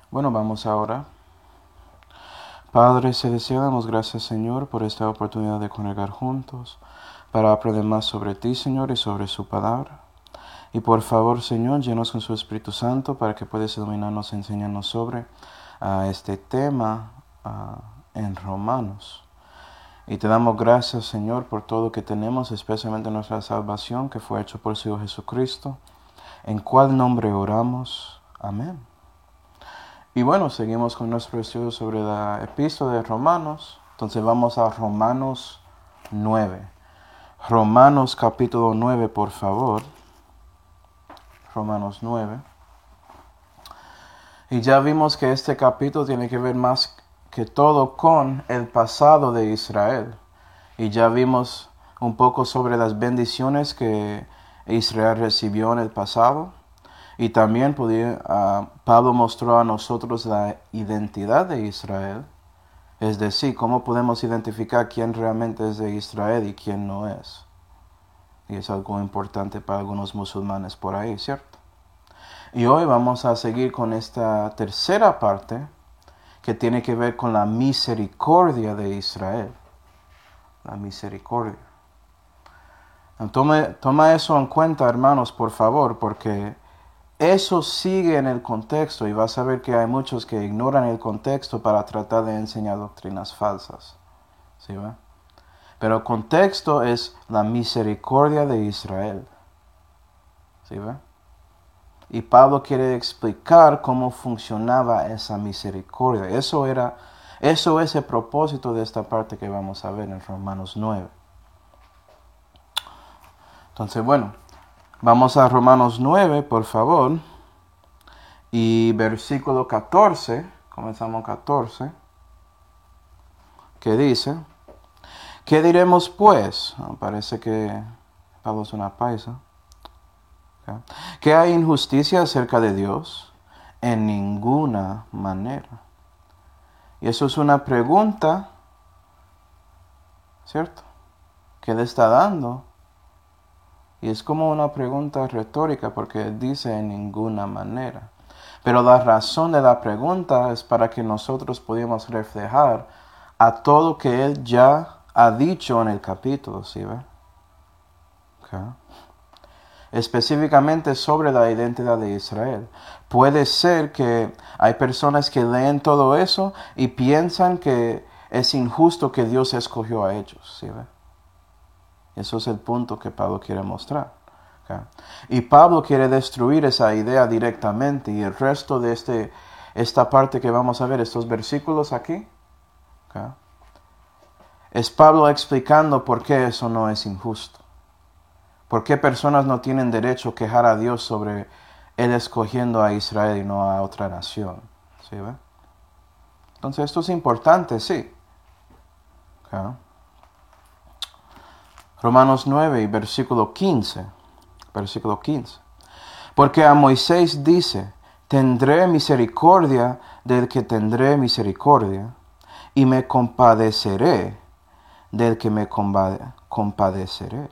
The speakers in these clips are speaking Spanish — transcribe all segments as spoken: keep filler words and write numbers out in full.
Bueno, vamos ahora. Padre Celestial, damos gracias, Señor, por esta oportunidad de congregar juntos para aprender más sobre ti, Señor, y sobre su palabra. Y por favor, Señor, llenos con su Espíritu Santo para que puedas iluminarnos y enseñarnos sobre uh, este tema uh, en Romanos. Y te damos gracias, Señor, por todo lo que tenemos, especialmente nuestra salvación, que fue hecho por su Hijo Jesucristo, en cual nombre oramos. Amén. Y bueno, seguimos con nuestro estudio sobre la epístola de Romanos. Entonces vamos a Romanos nueve. Romanos capítulo nueve, por favor. Romanos nueve. Y ya vimos que este capítulo tiene que ver más que todo con el pasado de Israel. Y ya vimos un poco sobre las bendiciones que Israel recibió en el pasado. Y también podía, uh, Pablo mostró a nosotros la identidad de Israel. Es decir, cómo podemos identificar quién realmente es de Israel y quién no es. Y es algo importante para algunos musulmanes por ahí, ¿cierto? Y hoy vamos a seguir con esta tercera parte que tiene que ver con la misericordia de Israel. La misericordia. Toma, toma eso en cuenta, hermanos, por favor, porque eso sigue en el contexto y vas a ver que hay muchos que ignoran el contexto para tratar de enseñar doctrinas falsas. ¿Sí ve? Pero el contexto es la misericordia de Israel. ¿Sí ve? Y Pablo quiere explicar cómo funcionaba esa misericordia. Eso era, eso es el propósito de esta parte que vamos a ver en Romanos nueve. Entonces, bueno, vamos a Romanos nueve, por favor. Y versículo catorce, comenzamos catorce, que dice: ¿qué diremos pues? Parece que Pablo es una paisa. ¿Okay? ¿Que hay injusticia acerca de Dios? En ninguna manera. Y eso es una pregunta, ¿cierto?, que le está dando. Y es como una pregunta retórica porque dice en ninguna manera. Pero la razón de la pregunta es para que nosotros podamos reflejar a todo que él ya ha dicho en el capítulo, ¿sí ve? Okay. Específicamente sobre la identidad de Israel. Puede ser que hay personas que leen todo eso y piensan que es injusto que Dios escogió a ellos, ¿sí ve? Eso es el punto que Pablo quiere mostrar. Okay. Y Pablo quiere destruir esa idea directamente. Y el resto de este, esta parte que vamos a ver, estos versículos aquí, okay, es Pablo explicando por qué eso no es injusto. Por qué personas no tienen derecho a quejar a Dios sobre él escogiendo a Israel y no a otra nación. ¿Sí ve? Entonces esto es importante, sí. Okay. Romanos nueve y versículo quince. Versículo quince. Porque a Moisés dice: tendré misericordia del que tendré misericordia, y me compadeceré del que me compadeceré.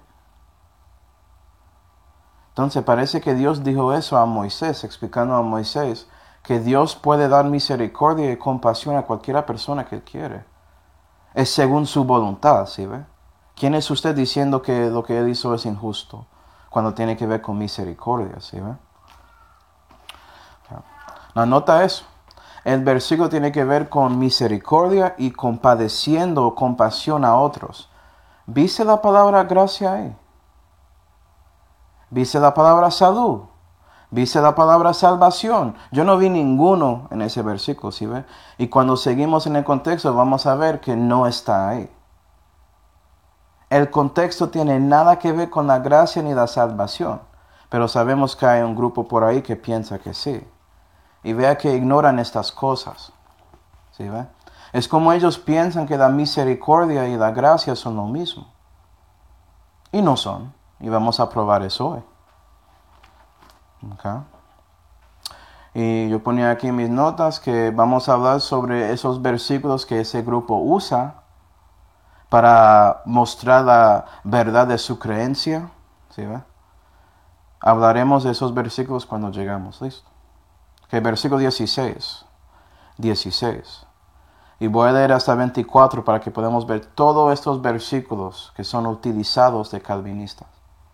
Entonces parece que Dios dijo eso a Moisés, explicando a Moisés que Dios puede dar misericordia y compasión a cualquier persona que él quiere. Es según su voluntad, ¿sí ve? ¿Quién es usted diciendo que lo que él hizo es injusto cuando tiene que ver con misericordia, ¿sí ve? Anota eso. El versículo tiene que ver con misericordia y compadeciendo o compasión a otros. ¿Viste la palabra gracia ahí? ¿Viste la palabra salud? ¿Viste la palabra salvación? Yo no vi ninguno en ese versículo, ¿sí ve? Y cuando seguimos en el contexto vamos a ver que no está ahí. El contexto tiene nada que ver con la gracia ni la salvación, pero sabemos que hay un grupo por ahí que piensa que sí. Y vea que ignoran estas cosas. ¿Sí ve? Es como ellos piensan que la misericordia y la gracia son lo mismo. Y no son. Y vamos a probar eso hoy. Okay. Y yo ponía aquí en mis notas que vamos a hablar sobre esos versículos que ese grupo usa para mostrar la verdad de su creencia. ¿Sí ve? Hablaremos de esos versículos cuando llegamos. ¿Listo? Okay, versículo dieciséis. dieciséis. Y voy a leer hasta veinticuatro para que podamos ver todos estos versículos que son utilizados de calvinistas.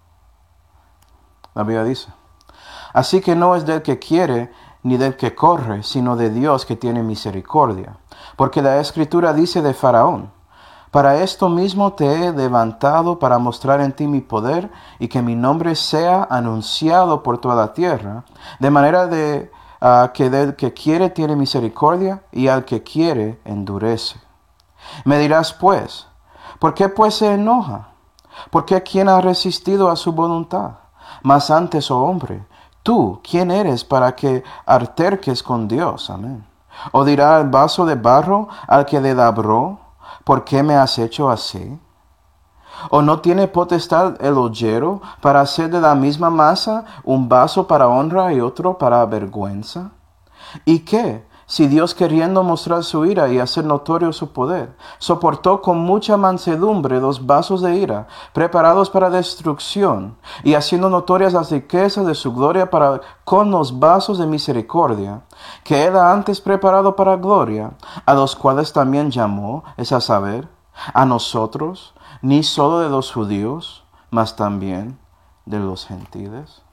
La Biblia dice: así que no es del que quiere ni del que corre, sino de Dios que tiene misericordia. Porque la Escritura dice de Faraón: para esto mismo te he levantado, para mostrar en ti mi poder y que mi nombre sea anunciado por toda la tierra, de manera de uh, que del que quiere tiene misericordia y al que quiere endurece. Me dirás pues, ¿por qué pues se enoja? ¿Por qué quién ha resistido a su voluntad? Mas antes, oh hombre, tú, ¿quién eres para que alterques con Dios? Amén. ¿O dirá el vaso de barro al que le labró: ¿por qué me has hecho así? ¿O no tiene potestad el ollero para hacer de la misma masa un vaso para honra y otro para vergüenza? ¿Y qué, si Dios, queriendo mostrar su ira y hacer notorio su poder, soportó con mucha mansedumbre los vasos de ira preparados para destrucción, y haciendo notorias las riquezas de su gloria para con los vasos de misericordia, que él ha antes preparado para gloria, a los cuales también llamó, es a saber, a nosotros, ni solo de los judíos, mas también de los gentiles?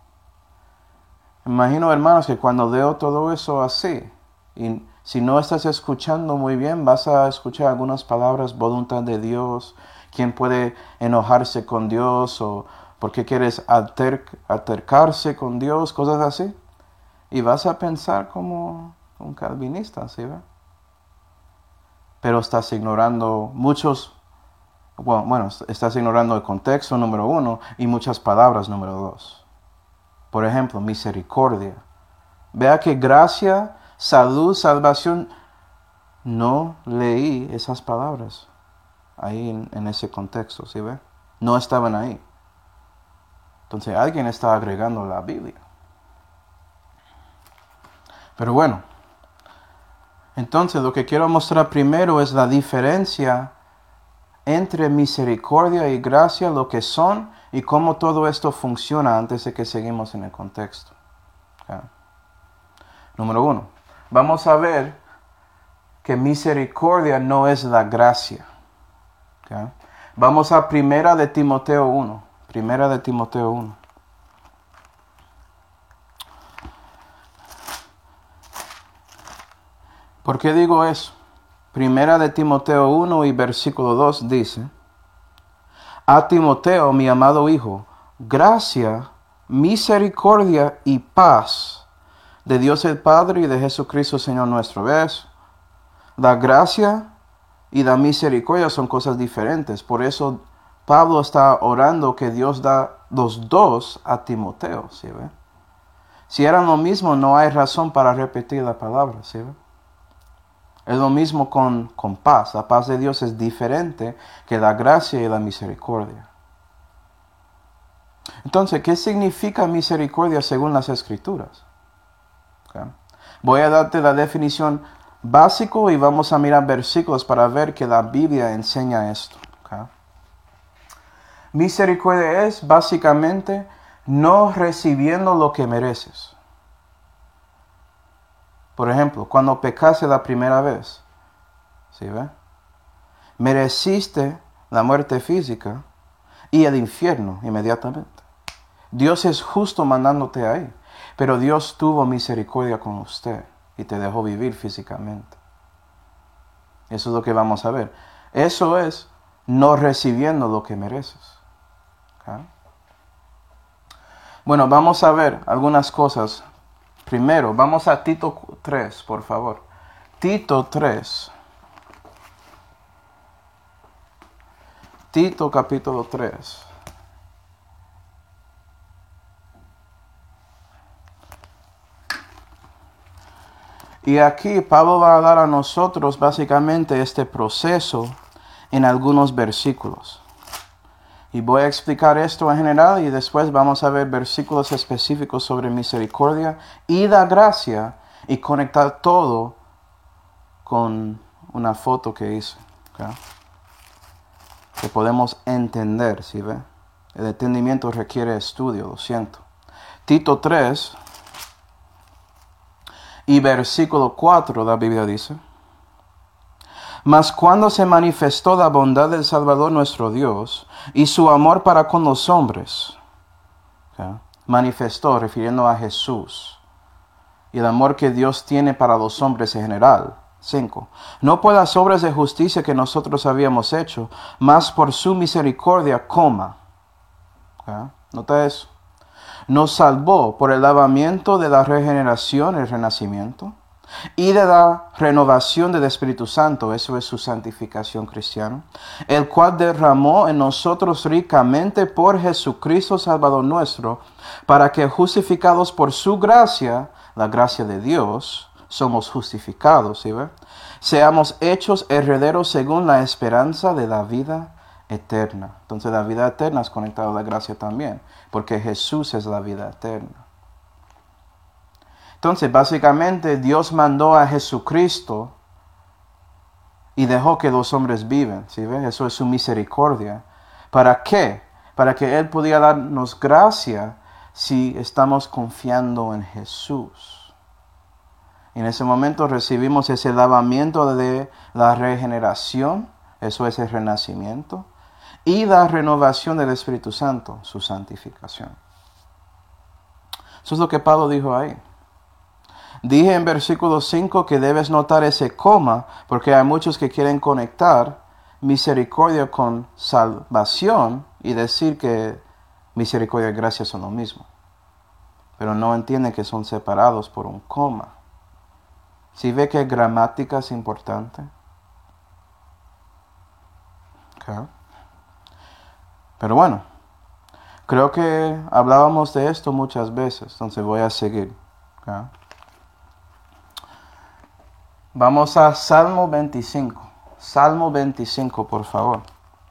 Imagino, hermanos, que cuando leo todo eso así, y si no estás escuchando muy bien, vas a escuchar algunas palabras: voluntad de Dios, quién puede enojarse con Dios, o por qué quieres alter, altercarse con Dios, cosas así. Y vas a pensar como un calvinista, ¿sí ve? Pero estás ignorando muchos, bueno, bueno, estás ignorando el contexto, número uno, y muchas palabras, número dos. Por ejemplo, misericordia. Vea que gracia, salud, salvación, no leí esas palabras ahí en, en ese contexto, ¿sí ve? No estaban ahí. Entonces alguien está agregando la Biblia. Pero bueno, entonces lo que quiero mostrar primero es la diferencia entre misericordia y gracia, lo que son y cómo todo esto funciona antes de que seguimos en el contexto. ¿Okay? Número uno, vamos a ver que misericordia no es la gracia. ¿Okay? Vamos a Primera de Timoteo uno. Primera de Timoteo uno. ¿Por qué digo eso? Primera de Timoteo uno y versículo dos dice: a Timoteo, mi amado hijo, gracia, misericordia y paz de Dios el Padre y de Jesucristo Señor nuestro. ¿Ves? La gracia y la misericordia son cosas diferentes. Por eso Pablo está orando que Dios da los dos a Timoteo. ¿Sí ve? Si eran lo mismo, no hay razón para repetir la palabra. ¿Sí ve? Es lo mismo con, con paz. La paz de Dios es diferente que la gracia y la misericordia. Entonces, ¿qué significa misericordia según las Escrituras? Okay. Voy a darte la definición básica y vamos a mirar versículos para ver que la Biblia enseña esto. Okay. Misericordia es básicamente no recibiendo lo que mereces. Por ejemplo, cuando pecaste la primera vez, ¿sí ve? Mereciste la muerte física y el infierno inmediatamente. Dios es justo mandándote ahí, pero Dios tuvo misericordia con usted y te dejó vivir físicamente. Eso es lo que vamos a ver. Eso es no recibiendo lo que mereces. ¿Okay? Bueno, vamos a ver algunas cosas. Primero, vamos a Tito tres, por favor. Tito tres. Tito capítulo tres. Y aquí Pablo va a dar a nosotros básicamente este proceso en algunos versículos. Y voy a explicar esto en general y después vamos a ver versículos específicos sobre misericordia y la gracia y conectar todo con una foto que hice. ¿Okay? Que podemos entender, ¿sí ve? El entendimiento requiere estudio, lo siento. Tito tres. y versículo cuatro, la Biblia dice: Mas cuando se manifestó la bondad del Salvador nuestro Dios y su amor para con los hombres, ¿okay? Manifestó refiriendo a Jesús y el amor que Dios tiene para los hombres en general. cinco. No por las obras de justicia que nosotros habíamos hecho, mas por su misericordia, coma. ¿Okay? Nota eso. Nos salvó por el lavamiento de la regeneración, el renacimiento, y de la renovación del Espíritu Santo, eso es su santificación cristiana, el cual derramó en nosotros ricamente por Jesucristo Salvador nuestro, para que justificados por su gracia, la gracia de Dios, somos justificados, ¿sí ve? Seamos hechos herederos según la esperanza de la vida eterna. Entonces la vida eterna es conectada a la gracia también, porque Jesús es la vida eterna. Entonces, básicamente, Dios mandó a Jesucristo y dejó que los hombres viven, ¿sí ven? Eso es su misericordia. ¿Para qué? Para que Él pudiera darnos gracia si estamos confiando en Jesús. Y en ese momento recibimos ese lavamiento de la regeneración, eso es el renacimiento, y la renovación del Espíritu Santo, su santificación. Eso es lo que Pablo dijo ahí. Dije en versículo cinco que debes notar ese coma, porque hay muchos que quieren conectar misericordia con salvación y decir que misericordia y gracia son lo mismo. Pero no entienden que son separados por un coma. ¿Sí ve que gramática es importante? Okay. Pero bueno, creo que hablábamos de esto muchas veces, entonces voy a seguir. Okay. Vamos a Salmo veinticinco. Salmo veinticinco, por favor.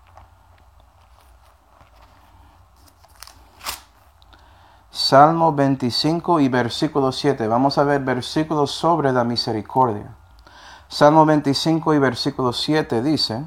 Salmo veinticinco y versículo siete. Vamos a ver versículos sobre la misericordia. Salmo veinticinco y versículo siete dice: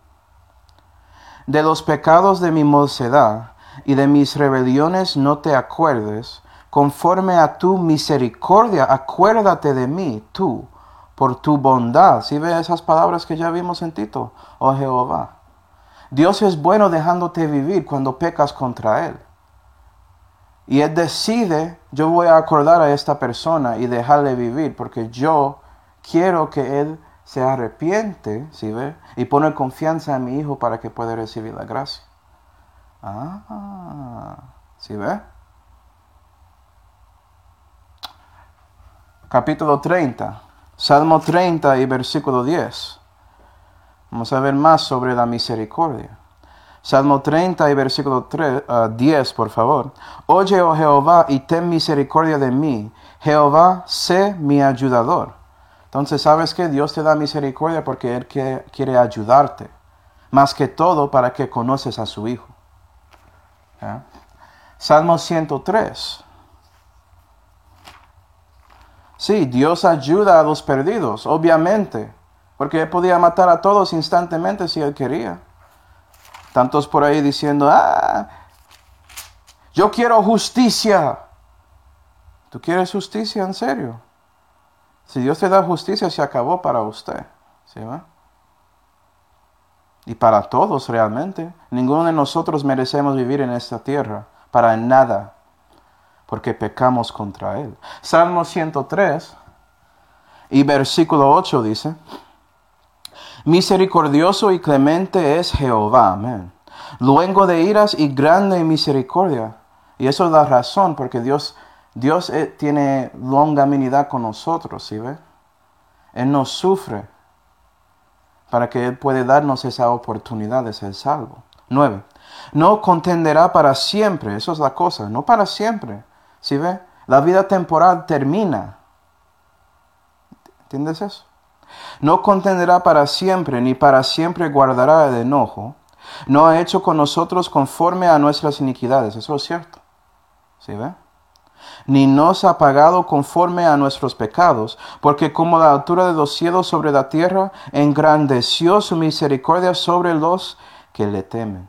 De los pecados de mi mocedad y de mis rebeliones no te acuerdes, conforme a tu misericordia acuérdate de mí, tú, por tu bondad. ¿Sí ve esas palabras que ya vimos en Tito? Oh Jehová. Dios es bueno dejándote vivir cuando pecas contra Él. Y Él decide, yo voy a acordar a esta persona y dejarle vivir, porque yo quiero que Él se arrepiente, ¿sí ve? Y pone confianza en mi hijo para que pueda recibir la gracia. Ah, ¿sí ve? Capítulo treinta. Salmo treinta y versículo diez. Vamos a ver más sobre la misericordia. Salmo treinta y versículo tres, uh, diez, por favor. Oye, oh Jehová, y ten misericordia de mí. Jehová, sé mi ayudador. Entonces, ¿sabes qué? Dios te da misericordia porque Él quiere, quiere ayudarte. Más que todo para que conoces a su Hijo. ¿Eh? Salmo ciento tres. Sí, Dios ayuda a los perdidos, obviamente, porque Él podía matar a todos instantáneamente si Él quería. Tantos por ahí diciendo, ah, yo quiero justicia. ¿Tú quieres justicia en serio? Si Dios te da justicia, se acabó para usted, ¿sí va? Y para todos realmente. Ninguno de nosotros merecemos vivir en esta tierra, para nada. Porque pecamos contra Él. Salmo ciento tres y versículo ocho dice: Misericordioso y clemente es Jehová, amén. Luengo de iras y grande en misericordia. Y eso es la razón, porque Dios, Dios eh, tiene longanimidad con nosotros, ¿sí ve? Él nos sufre para que Él pueda darnos esa oportunidad de ser salvo. nueve. No contenderá para siempre, eso es la cosa, no para siempre. ¿Sí ve? La vida temporal termina. ¿Entiendes eso? No contenderá para siempre, ni para siempre guardará el enojo. No ha hecho con nosotros conforme a nuestras iniquidades. Eso es cierto. ¿Sí ve? Ni nos ha pagado conforme a nuestros pecados, porque como la altura de los cielos sobre la tierra, engrandeció su misericordia sobre los que le temen.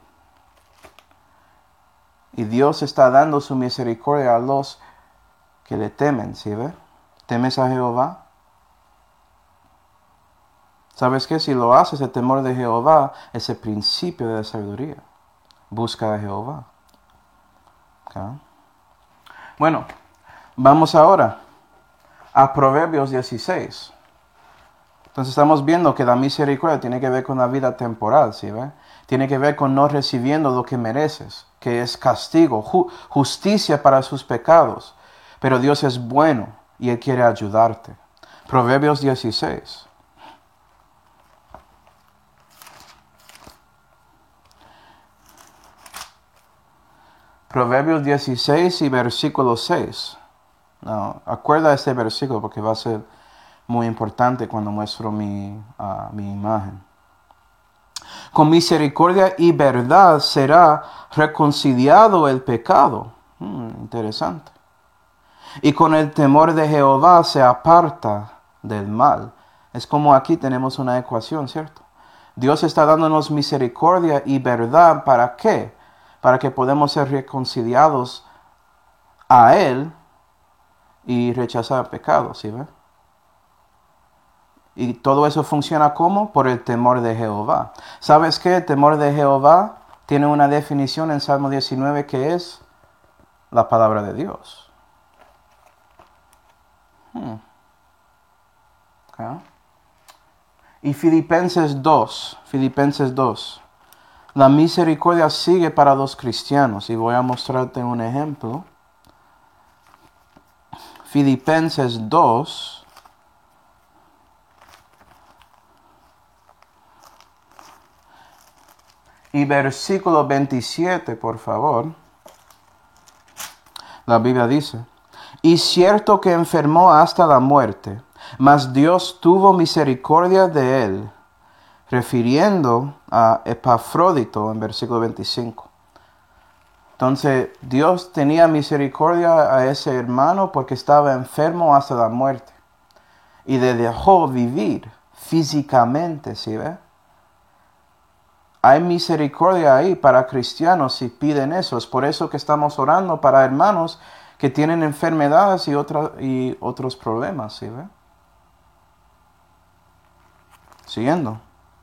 Y Dios está dando su misericordia a los que le temen, ¿sí ve? ¿Temes a Jehová? ¿Sabes qué? Si lo haces, el temor de Jehová es el principio de la sabiduría. Busca a Jehová. ¿Okay? Bueno, vamos ahora a Proverbios dieciséis. Entonces estamos viendo que la misericordia tiene que ver con la vida temporal, ¿sí ve? Tiene que ver con no recibiendo lo que mereces, que es castigo, ju- justicia para sus pecados. Pero Dios es bueno y Él quiere ayudarte. Proverbios dieciséis. Proverbios dieciséis y versículo seis. No, acuerda este versículo porque va a ser muy importante cuando muestro mi, uh, mi imagen. Con misericordia y verdad será reconciliado el pecado. Hmm, interesante. Y con el temor de Jehová se aparta del mal. Es como aquí tenemos una ecuación, ¿cierto? Dios está dándonos misericordia y verdad. ¿Para qué? Para que podamos ser reconciliados a Él y rechazar el pecado, ¿sí ve? Y todo eso funciona ¿cómo? Por el temor de Jehová. ¿Sabes qué? El temor de Jehová tiene una definición en Salmo diecinueve que es la palabra de Dios. Hmm. Okay. Y Filipenses dos, Filipenses dos. La misericordia sigue para los cristianos y voy a mostrarte un ejemplo. Filipenses dos. Y versículo veintisiete, por favor. La Biblia dice, y cierto que enfermó hasta la muerte, mas Dios tuvo misericordia de él, refiriendo a Epafrodito en versículo veinticinco. Entonces, Dios tenía misericordia a ese hermano porque estaba enfermo hasta la muerte. Y le dejó vivir físicamente, ¿sí ve? Hay misericordia ahí para cristianos si piden eso. Es por eso que estamos orando para hermanos que tienen enfermedades y, otra, y otros problemas, ¿sí ve? Siguiendo.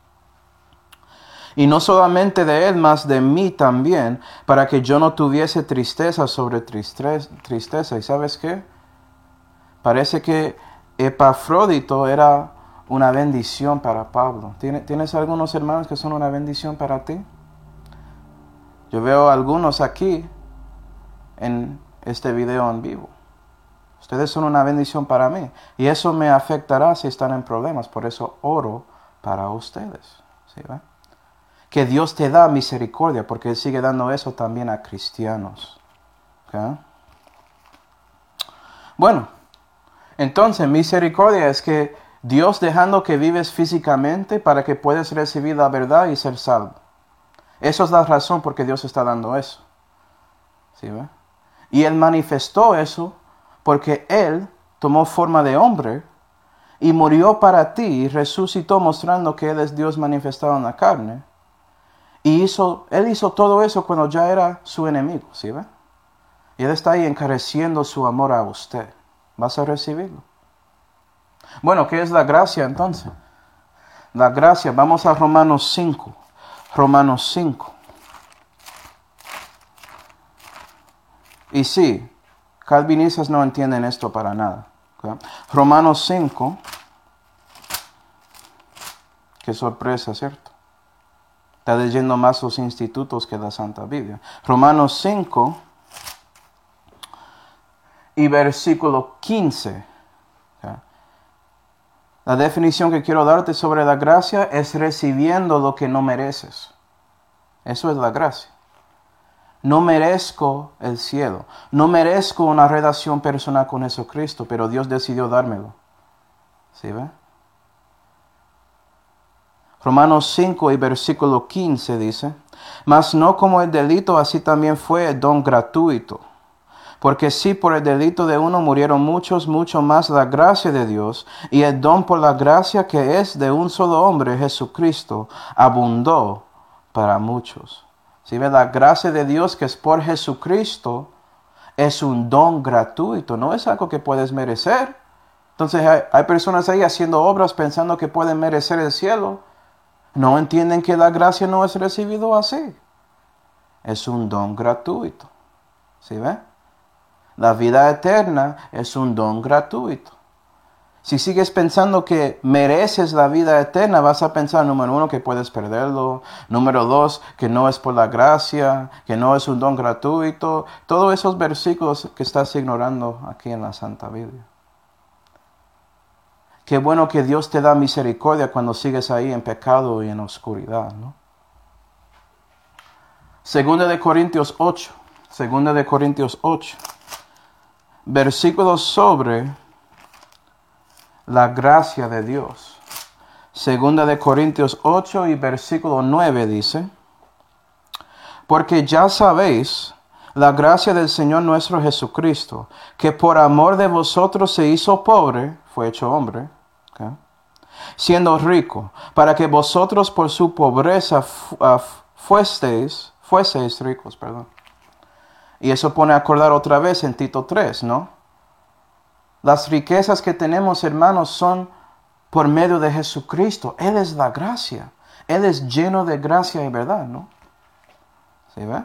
Y no solamente de él, mas de mí también, para que yo no tuviese tristeza sobre tristeza. ¿Y sabes qué? Parece que Epafrodito era una bendición para Pablo. ¿Tienes algunos hermanos que son una bendición para ti? Yo veo algunos aquí en este video en vivo. Ustedes son una bendición para mí. Y eso me afectará si están en problemas. Por eso oro para ustedes. ¿Sí, ve? Que Dios te da misericordia, porque Él sigue dando eso también a cristianos. ¿Okay? Bueno, entonces misericordia es que Dios dejando que vives físicamente para que puedas recibir la verdad y ser salvo. Esa es la razón por que Dios está dando eso. ¿Sí, ve? Y Él manifestó eso porque Él tomó forma de hombre y murió para ti y resucitó mostrando que Él es Dios manifestado en la carne. Y hizo, Él hizo todo eso cuando ya era su enemigo. ¿Sí, ve? Y Él está ahí encareciendo su amor a usted. ¿Vas a recibirlo? Bueno, ¿qué es la gracia entonces? La gracia, vamos a Romanos cinco. Romanos cinco. Y sí, calvinistas no entienden esto para nada. ¿Okay? Romanos cinco. Qué sorpresa, ¿cierto? Está leyendo más los institutos que la Santa Biblia. Romanos cinco y versículo quince. La definición que quiero darte sobre la gracia es recibiendo lo que no mereces. Eso es la gracia. No merezco el cielo. No merezco una relación personal con Jesucristo, pero Dios decidió dármelo. ¿Sí ve? Romanos cinco y versículo quince dice, mas no como el delito, así también fue el don gratuito. Porque si por el delito de uno murieron muchos, mucho más la gracia de Dios y el don por la gracia que es de un solo hombre, Jesucristo, abundó para muchos. ¿Sí ve? La gracia de Dios que es por Jesucristo es un don gratuito, no es algo que puedes merecer. Entonces hay, hay personas ahí haciendo obras pensando que pueden merecer el cielo. No entienden que la gracia no es recibido así. Es un don gratuito. ¿Sí ve? La vida eterna es un don gratuito. Si sigues pensando que mereces la vida eterna, vas a pensar, número uno, que puedes perderlo. Número dos, que no es por la gracia, que no es un don gratuito. Todos esos versículos que estás ignorando aquí en la Santa Biblia. Qué bueno que Dios te da misericordia cuando sigues ahí en pecado y en oscuridad, ¿no? Segunda de Corintios ocho. Segunda de Corintios ocho. Versículos sobre la gracia de Dios. Segunda de Corintios ocho y versículo nueve dice: porque ya sabéis la gracia del Señor nuestro Jesucristo, que por amor de vosotros se hizo pobre, fue hecho hombre, ¿okay?, siendo rico, para que vosotros por su pobreza fu uh, fuesteis, fueseis ricos, perdón. Y eso pone a acordar otra vez en Tito tres, ¿no? Las riquezas que tenemos, hermanos, son por medio de Jesucristo. Él es la gracia. Él es lleno de gracia y verdad, ¿no? ¿Sí ve?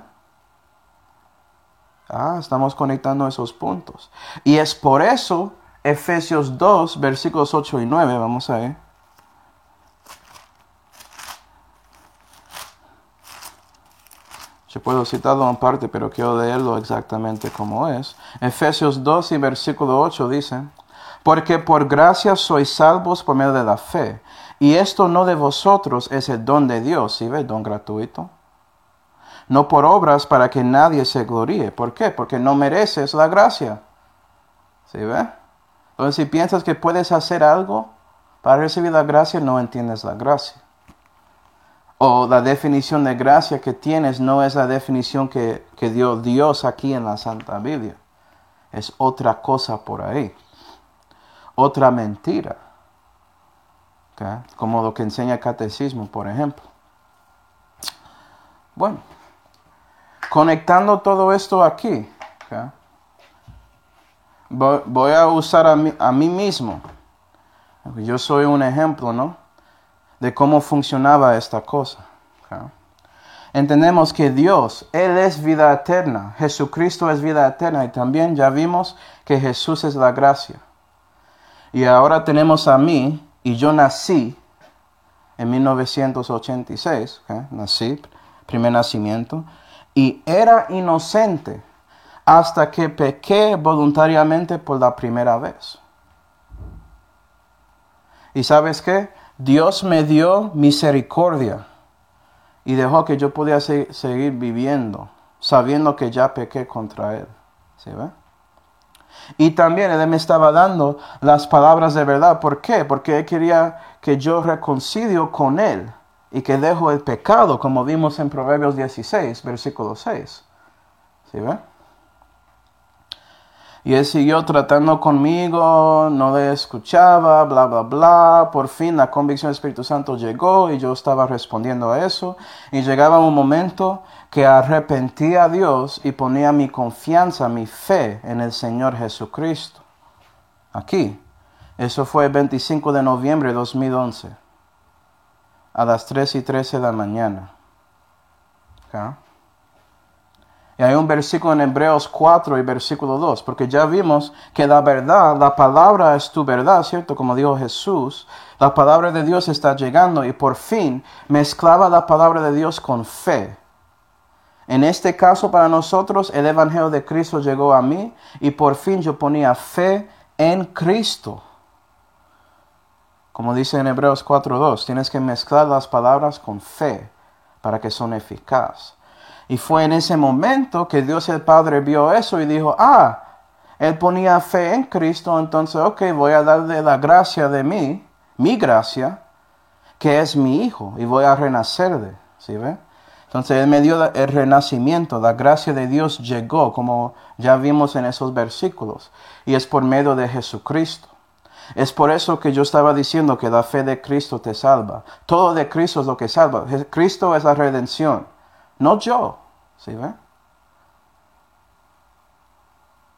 Ah, estamos conectando esos puntos. Y es por eso, Efesios dos, versículos ocho y nueve, vamos a ver. Yo puedo citarlo en parte, pero quiero leerlo exactamente como es. Efesios dos y versículo ocho dice: porque por gracia sois salvos por medio de la fe, y esto no de vosotros, es el don de Dios, ¿sí ve? Don gratuito. No por obras para que nadie se gloríe. ¿Por qué? Porque no mereces la gracia. ¿Sí ve? Entonces, si piensas que puedes hacer algo para recibir la gracia, no entiendes la gracia. O la definición de gracia que tienes no es la definición que, que dio Dios aquí en la Santa Biblia. Es otra cosa por ahí. Otra mentira. ¿Okay? Como lo que enseña el catecismo, por ejemplo. Bueno. Conectando todo esto aquí. ¿Okay? Voy, voy a usar a mí, a mí mismo. Yo soy un ejemplo, ¿no?, de cómo funcionaba esta cosa. ¿Okay? Entendemos que Dios, Él es vida eterna. Jesucristo es vida eterna. Y también ya vimos que Jesús es la gracia. Y ahora tenemos a mí, y yo nací en mil novecientos ochenta y seis. ¿Okay? Nací, primer nacimiento. Y era inocente hasta que pequé voluntariamente por la primera vez. ¿Y sabes qué? Dios me dio misericordia y dejó que yo pudiera se- seguir viviendo, sabiendo que ya pequé contra Él. ¿Sí ve? Y también Él me estaba dando las palabras de verdad. ¿Por qué? Porque Él quería que yo reconcilio con Él y que dejo el pecado, como vimos en Proverbios dieciséis, versículo seis. ¿Sí ve? Y Él siguió tratando conmigo, no le escuchaba, bla, bla, bla. Por fin la convicción del Espíritu Santo llegó y yo estaba respondiendo a eso. Y llegaba un momento que arrepentía a Dios y ponía mi confianza, mi fe en el Señor Jesucristo. Aquí. Eso fue el veinticinco de noviembre de dos mil once. A las tres y trece de la mañana. ¿Okay? Y hay un versículo en Hebreos cuatro y versículo dos, porque ya vimos que la verdad, la palabra es tu verdad, ¿cierto? Como dijo Jesús, la palabra de Dios está llegando y por fin mezclaba la palabra de Dios con fe. En este caso para nosotros el Evangelio de Cristo llegó a mí y por fin yo ponía fe en Cristo. Como dice en Hebreos cuatro dos, tienes que mezclar las palabras con fe para que son eficaces. Y fue en ese momento que Dios el Padre vio eso y dijo, ah, Él ponía fe en Cristo, entonces, ok, voy a darle la gracia de mí, mi gracia, que es mi Hijo, y voy a renacerle, ¿sí ve? Entonces Él me dio el renacimiento, la gracia de Dios llegó, como ya vimos en esos versículos, y es por medio de Jesucristo. Es por eso que yo estaba diciendo que la fe de Cristo te salva. Todo de Cristo es lo que salva. Cristo es la redención. No yo, ¿sí ve?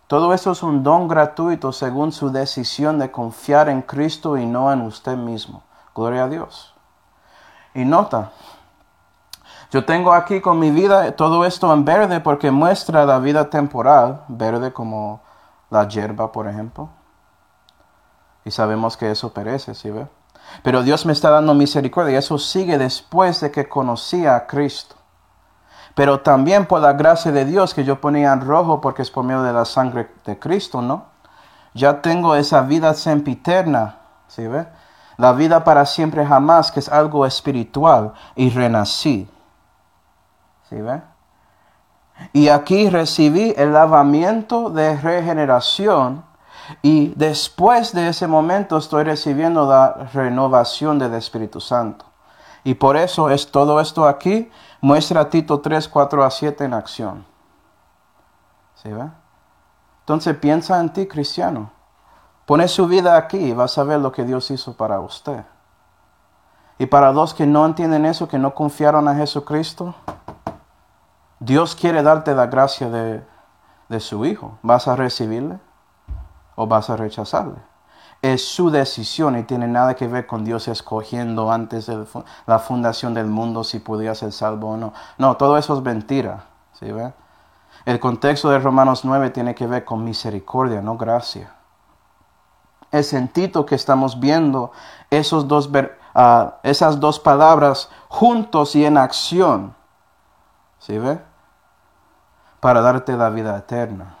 Todo eso es un don gratuito según su decisión de confiar en Cristo y no en usted mismo. Gloria a Dios. Y nota, yo tengo aquí con mi vida todo esto en verde porque muestra la vida temporal, verde como la hierba, por ejemplo. Y sabemos que eso perece, ¿sí ve? Pero Dios me está dando misericordia y eso sigue después de que conocí a Cristo. Pero también por la gracia de Dios que yo ponía en rojo porque es por medio de la sangre de Cristo, ¿no? Ya tengo esa vida sempiterna, ¿sí ve? La vida para siempre jamás, que es algo espiritual, y renací. ¿Sí ve? Y aquí recibí el lavamiento de regeneración y después de ese momento estoy recibiendo la renovación del Espíritu Santo. Y por eso es todo esto aquí, muestra Tito tres, cuatro a siete en acción. ¿Sí ve? Entonces piensa en ti, cristiano. Pone su vida aquí y vas a ver lo que Dios hizo para usted. Y para los que no entienden eso, que no confiaron a Jesucristo, Dios quiere darte la gracia de, de su Hijo. ¿Vas a recibirle o vas a rechazarle? Es su decisión y tiene nada que ver con Dios escogiendo antes de la fundación del mundo si podía ser salvo o no. No, todo eso es mentira. ¿Sí ve? El contexto de Romanos nueve tiene que ver con misericordia, no gracia. Es en Tito que estamos viendo esos dos, uh, esas dos palabras juntos y en acción. ¿Sí ve? Para darte la vida eterna.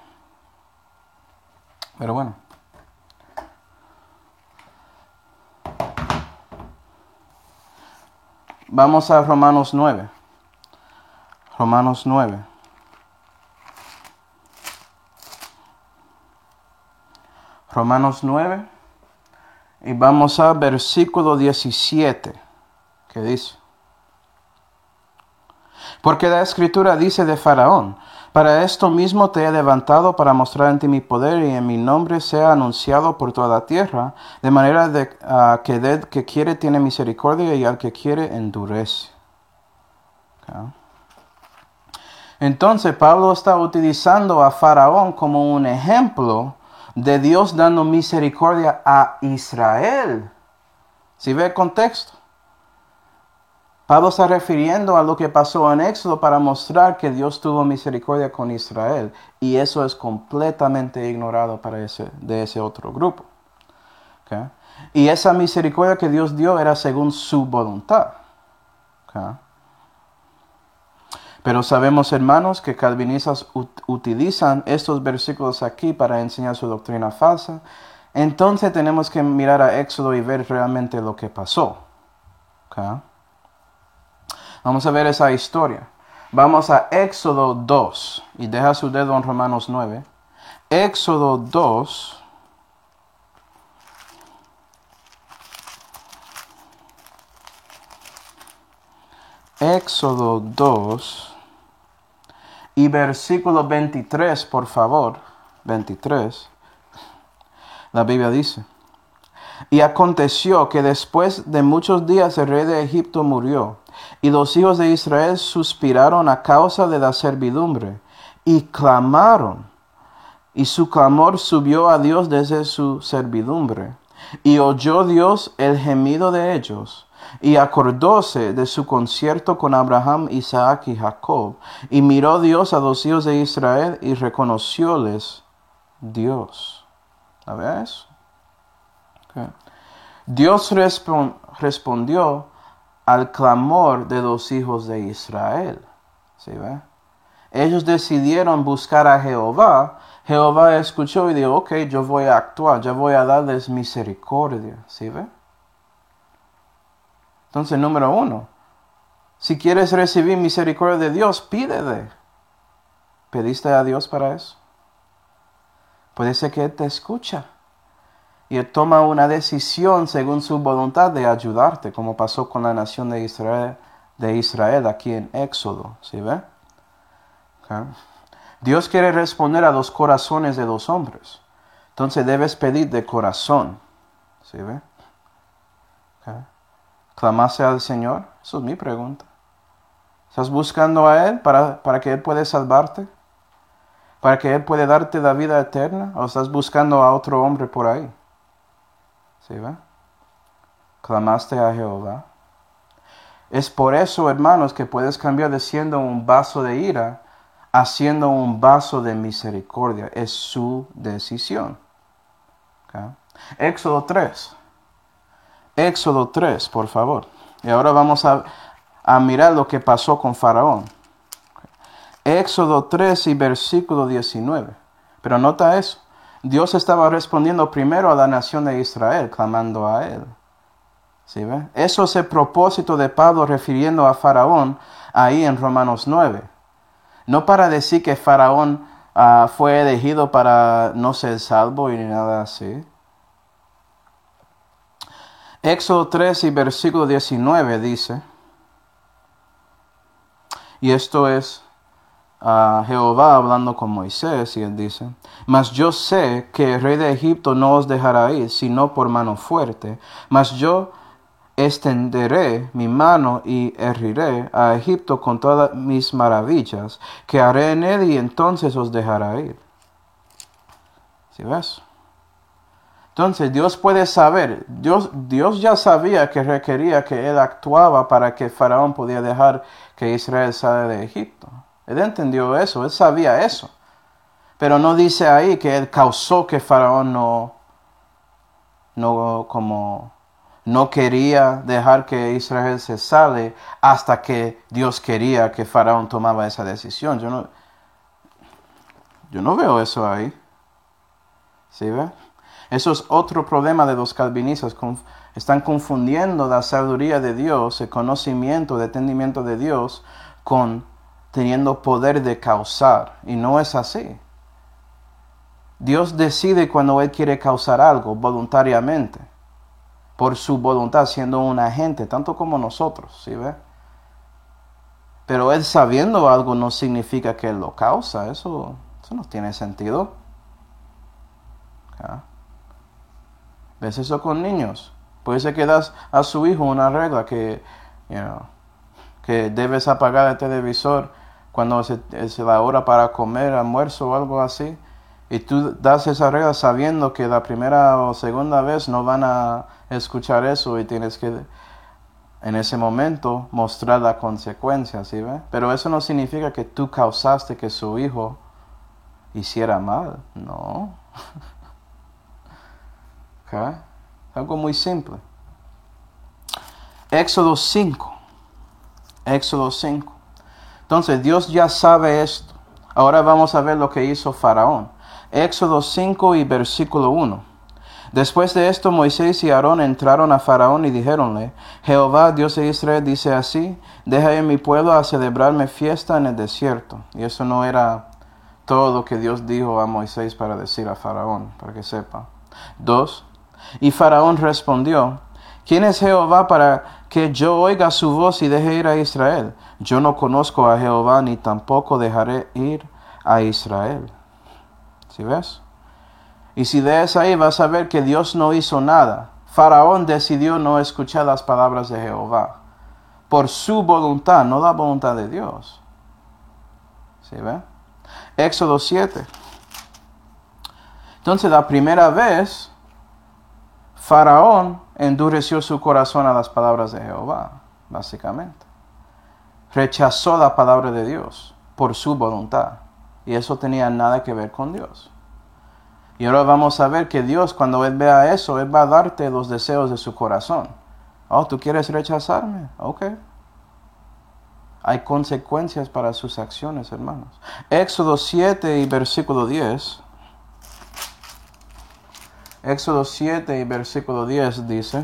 Pero bueno. Vamos a Romanos nueve. Romanos nueve. Romanos nueve. Y vamos a versículo diecisiete. Que dice: porque la Escritura dice de Faraón: para esto mismo te he levantado para mostrar en ti mi poder y en mi nombre sea anunciado por toda la tierra, de manera de, uh, que del que quiere tiene misericordia y al que quiere endurece. Okay. Entonces Pablo está utilizando a Faraón como un ejemplo de Dios dando misericordia a Israel. ¿Sí ve el contexto? Pablo está refiriendo a lo que pasó en Éxodo para mostrar que Dios tuvo misericordia con Israel. Y eso es completamente ignorado para ese, de ese otro grupo. ¿Okay? Y esa misericordia que Dios dio era según su voluntad. ¿Okay? Pero sabemos, hermanos, que calvinistas ut- utilizan estos versículos aquí para enseñar su doctrina falsa. Entonces tenemos que mirar a Éxodo y ver realmente lo que pasó. ¿Okay? Vamos a ver esa historia. Vamos a Éxodo dos. Y deja su dedo en Romanos nueve. Éxodo dos. Éxodo dos. Y versículo veintitrés, por favor. veintitrés. La Biblia dice: y aconteció que después de muchos días el rey de Egipto murió, y los hijos de Israel suspiraron a causa de la servidumbre, y clamaron, y su clamor subió a Dios desde su servidumbre, y oyó Dios el gemido de ellos, y acordóse de su concierto con Abraham, Isaac y Jacob, y miró Dios a los hijos de Israel, y reconocióles Dios. ¿A ver eso? Okay. Dios respon- respondió al clamor de los hijos de Israel. ¿Sí ve? Ellos decidieron buscar a Jehová. Jehová escuchó y dijo: ok, yo voy a actuar, yo voy a darles misericordia. ¿Sí ve? Entonces, número uno, si quieres recibir misericordia de Dios, pídele. ¿Pediste a Dios para eso? Puede ser que Él te escucha. Y Él toma una decisión según su voluntad de ayudarte, como pasó con la nación de Israel, de Israel aquí en Éxodo. ¿Sí ve? Okay. Dios quiere responder a los corazones de los hombres. Entonces debes pedir de corazón. ¿Sí ve? Okay. ¿Clamaste al Señor? Esa es mi pregunta. ¿Estás buscando a Él para, para que Él pueda salvarte? para que Él pueda darte la vida eterna? ¿O estás buscando a otro hombre por ahí? ¿Sí ve? Clamaste a Jehová. Es por eso, hermanos, que puedes cambiar de siendo un vaso de ira a siendo un vaso de misericordia. Es su decisión. ¿Okay? Éxodo tres. Éxodo tres, por favor. Y ahora vamos a, a mirar lo que pasó con Faraón. Éxodo tres y versículo diecinueve. Pero nota eso. Dios estaba respondiendo primero a la nación de Israel, clamando a Él. ¿Sí ve? Eso es el propósito de Pablo refiriendo a Faraón ahí en Romanos nueve. No para decir que Faraón uh, fue elegido para no ser salvo y ni nada así. Éxodo tres y versículo diecinueve dice, y esto es uh, Jehová hablando con Moisés, y él dice, mas yo sé que el rey de Egipto no os dejará ir, sino por mano fuerte, mas yo extenderé mi mano y heriré a Egipto con todas mis maravillas, que haré en él y entonces os dejará ir. ¿Sí ves? Entonces Dios puede saber, Dios, Dios ya sabía que requería que Él actuaba para que Faraón podía dejar que Israel salga de Egipto. Él entendió eso, Él sabía eso. Pero no dice ahí que Él causó que Faraón no, no como... no quería dejar que Israel se sale hasta que Dios quería que Faraón tomaba esa decisión. Yo no, yo no veo eso ahí. ¿Sí ve? Eso es otro problema de los calvinistas. Conf- están confundiendo la sabiduría de Dios, el conocimiento, el entendimiento de Dios, con teniendo poder de causar. Y no es así. Dios decide cuando Él quiere causar algo voluntariamente. Por su voluntad, siendo un agente, tanto como nosotros, ¿sí ve? Pero Él sabiendo algo no significa que Él lo causa, eso, eso no tiene sentido. ¿Ah? ¿Ves eso con niños? Puede ser que das a su hijo una regla que, you know, que debes apagar el televisor cuando es, es la hora para comer, almuerzo o algo así. Y tú das esa regla sabiendo que la primera o segunda vez no van a escuchar eso y tienes que en ese momento mostrar la consecuencia, ¿sí ve? Pero eso no significa que tú causaste que su hijo hiciera mal, no. ¿Okay? Algo muy simple. Éxodo cinco. Éxodo cinco. Entonces Dios ya sabe esto. Ahora vamos a ver lo que hizo Faraón. Éxodo cinco y versículo uno. Después de esto Moisés y Aarón entraron a Faraón y dijéronle, Jehová, Dios de Israel, dice así, deja ir mi pueblo a celebrarme fiesta en el desierto. Y eso no era todo lo que Dios dijo a Moisés para decir a Faraón, para que sepa. Dos. Y Faraón respondió, ¿quién es Jehová para que yo oiga su voz y deje ir a Israel? Yo no conozco a Jehová, ni tampoco dejaré ir a Israel. ¿Sí ves? Y si lees ahí vas a ver que Dios no hizo nada. Faraón decidió no escuchar las palabras de Jehová. Por su voluntad, no la voluntad de Dios. ¿Sí ves? Éxodo siete. Entonces la primera vez, Faraón endureció su corazón a las palabras de Jehová, básicamente. Rechazó la palabra de Dios por su voluntad. Y eso tenía nada que ver con Dios. Y ahora vamos a ver que Dios, cuando Él vea eso, Él va a darte los deseos de su corazón. Oh, ¿tú quieres rechazarme? Ok. Hay consecuencias para sus acciones, hermanos. Éxodo siete y versículo diez. Éxodo siete y versículo diez dice,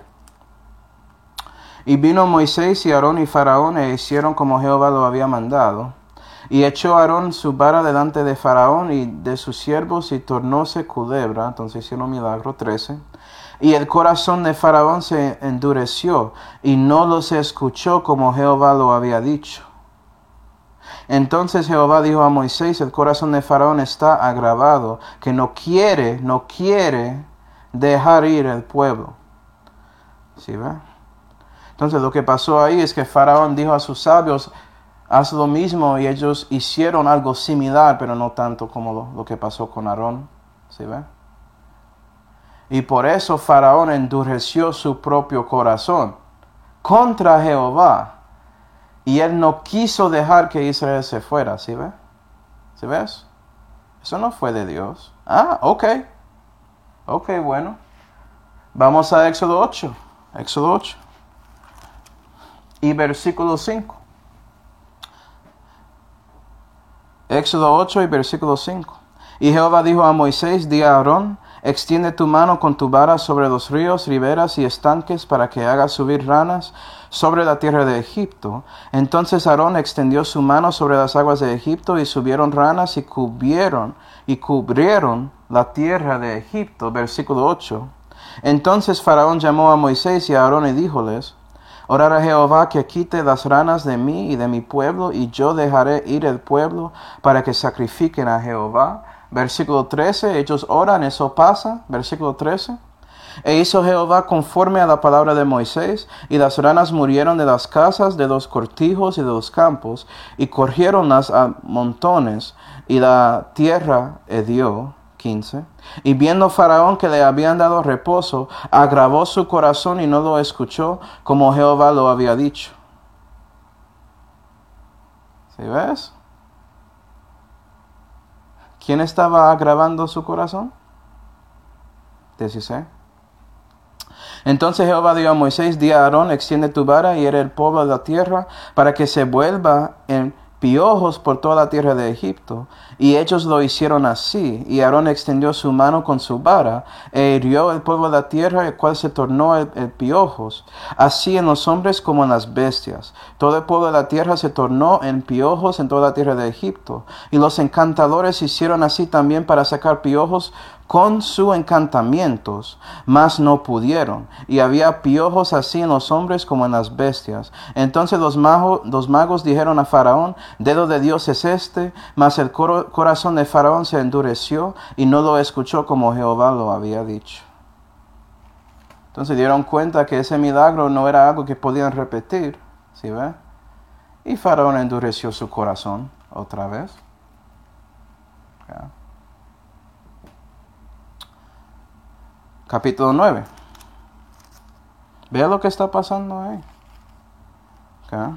y vino Moisés y Aarón y Faraón e hicieron como Jehová lo había mandado. Y echó Aarón su vara delante de Faraón y de sus siervos y tornóse culebra. Entonces hicieron milagro. trece. Y el corazón de Faraón se endureció y no los escuchó como Jehová lo había dicho. Entonces Jehová dijo a Moisés, el corazón de Faraón está agravado, que no quiere, no quiere dejar ir el pueblo. ¿Sí ve? Entonces lo que pasó ahí es que Faraón dijo a sus sabios, haz lo mismo, y ellos hicieron algo similar, pero no tanto como lo, lo que pasó con Aarón. ¿Sí ve? Y por eso Faraón endureció su propio corazón contra Jehová. Y él no quiso dejar que Israel se fuera. ¿Sí ve? ¿Sí ves? Eso no fue de Dios. Ah, ok. Ok, bueno. Vamos a Éxodo ocho. Éxodo ocho. Y versículo cinco. Éxodo ocho y versículo cinco. Y Jehová dijo a Moisés, di a Aarón, extiende tu mano con tu vara sobre los ríos, riberas y estanques para que hagas subir ranas sobre la tierra de Egipto. Entonces Aarón extendió su mano sobre las aguas de Egipto y subieron ranas y cubrieron y cubrieron la tierra de Egipto. Versículo ocho. Entonces Faraón llamó a Moisés y a Aarón y díjoles, orar a Jehová que quite las ranas de mí y de mi pueblo, y yo dejaré ir el pueblo para que sacrifiquen a Jehová. Versículo trece, ellos oran, eso pasa. Versículo trece. E hizo Jehová conforme a la palabra de Moisés, y las ranas murieron de las casas, de los cortijos y de los campos, y corriéronlas a montones, y la tierra hedió. quince. Y viendo Faraón que le habían dado reposo, agravó su corazón y no lo escuchó, como Jehová lo había dicho. ¿Sí ves? ¿Quién estaba agravando su corazón? dieciséis. Entonces Jehová dijo a Moisés, di a Aarón, extiende tu vara y hiere el polvo de la tierra, para que se vuelva en piojos por toda la tierra de Egipto. Y ellos lo hicieron así. Y Aarón extendió su mano con su vara, e hirió el polvo de la tierra, el cual se tornó el, el piojos. Así en los hombres como en las bestias. Todo el polvo de la tierra se tornó en piojos en toda la tierra de Egipto. Y los encantadores hicieron así también para sacar piojos con sus encantamientos, mas no pudieron, y había piojos así en los hombres como en las bestias. Entonces los magos, los magos dijeron a Faraón, dedo de Dios es este, mas el cor corazón de Faraón se endureció, y no lo escuchó como Jehová lo había dicho. Entonces dieron cuenta que ese milagro no era algo que podían repetir, ¿sí ve? Y Faraón endureció su corazón otra vez. ¿Ya? Capítulo nueve. Vea lo que está pasando ahí. ¿Okay?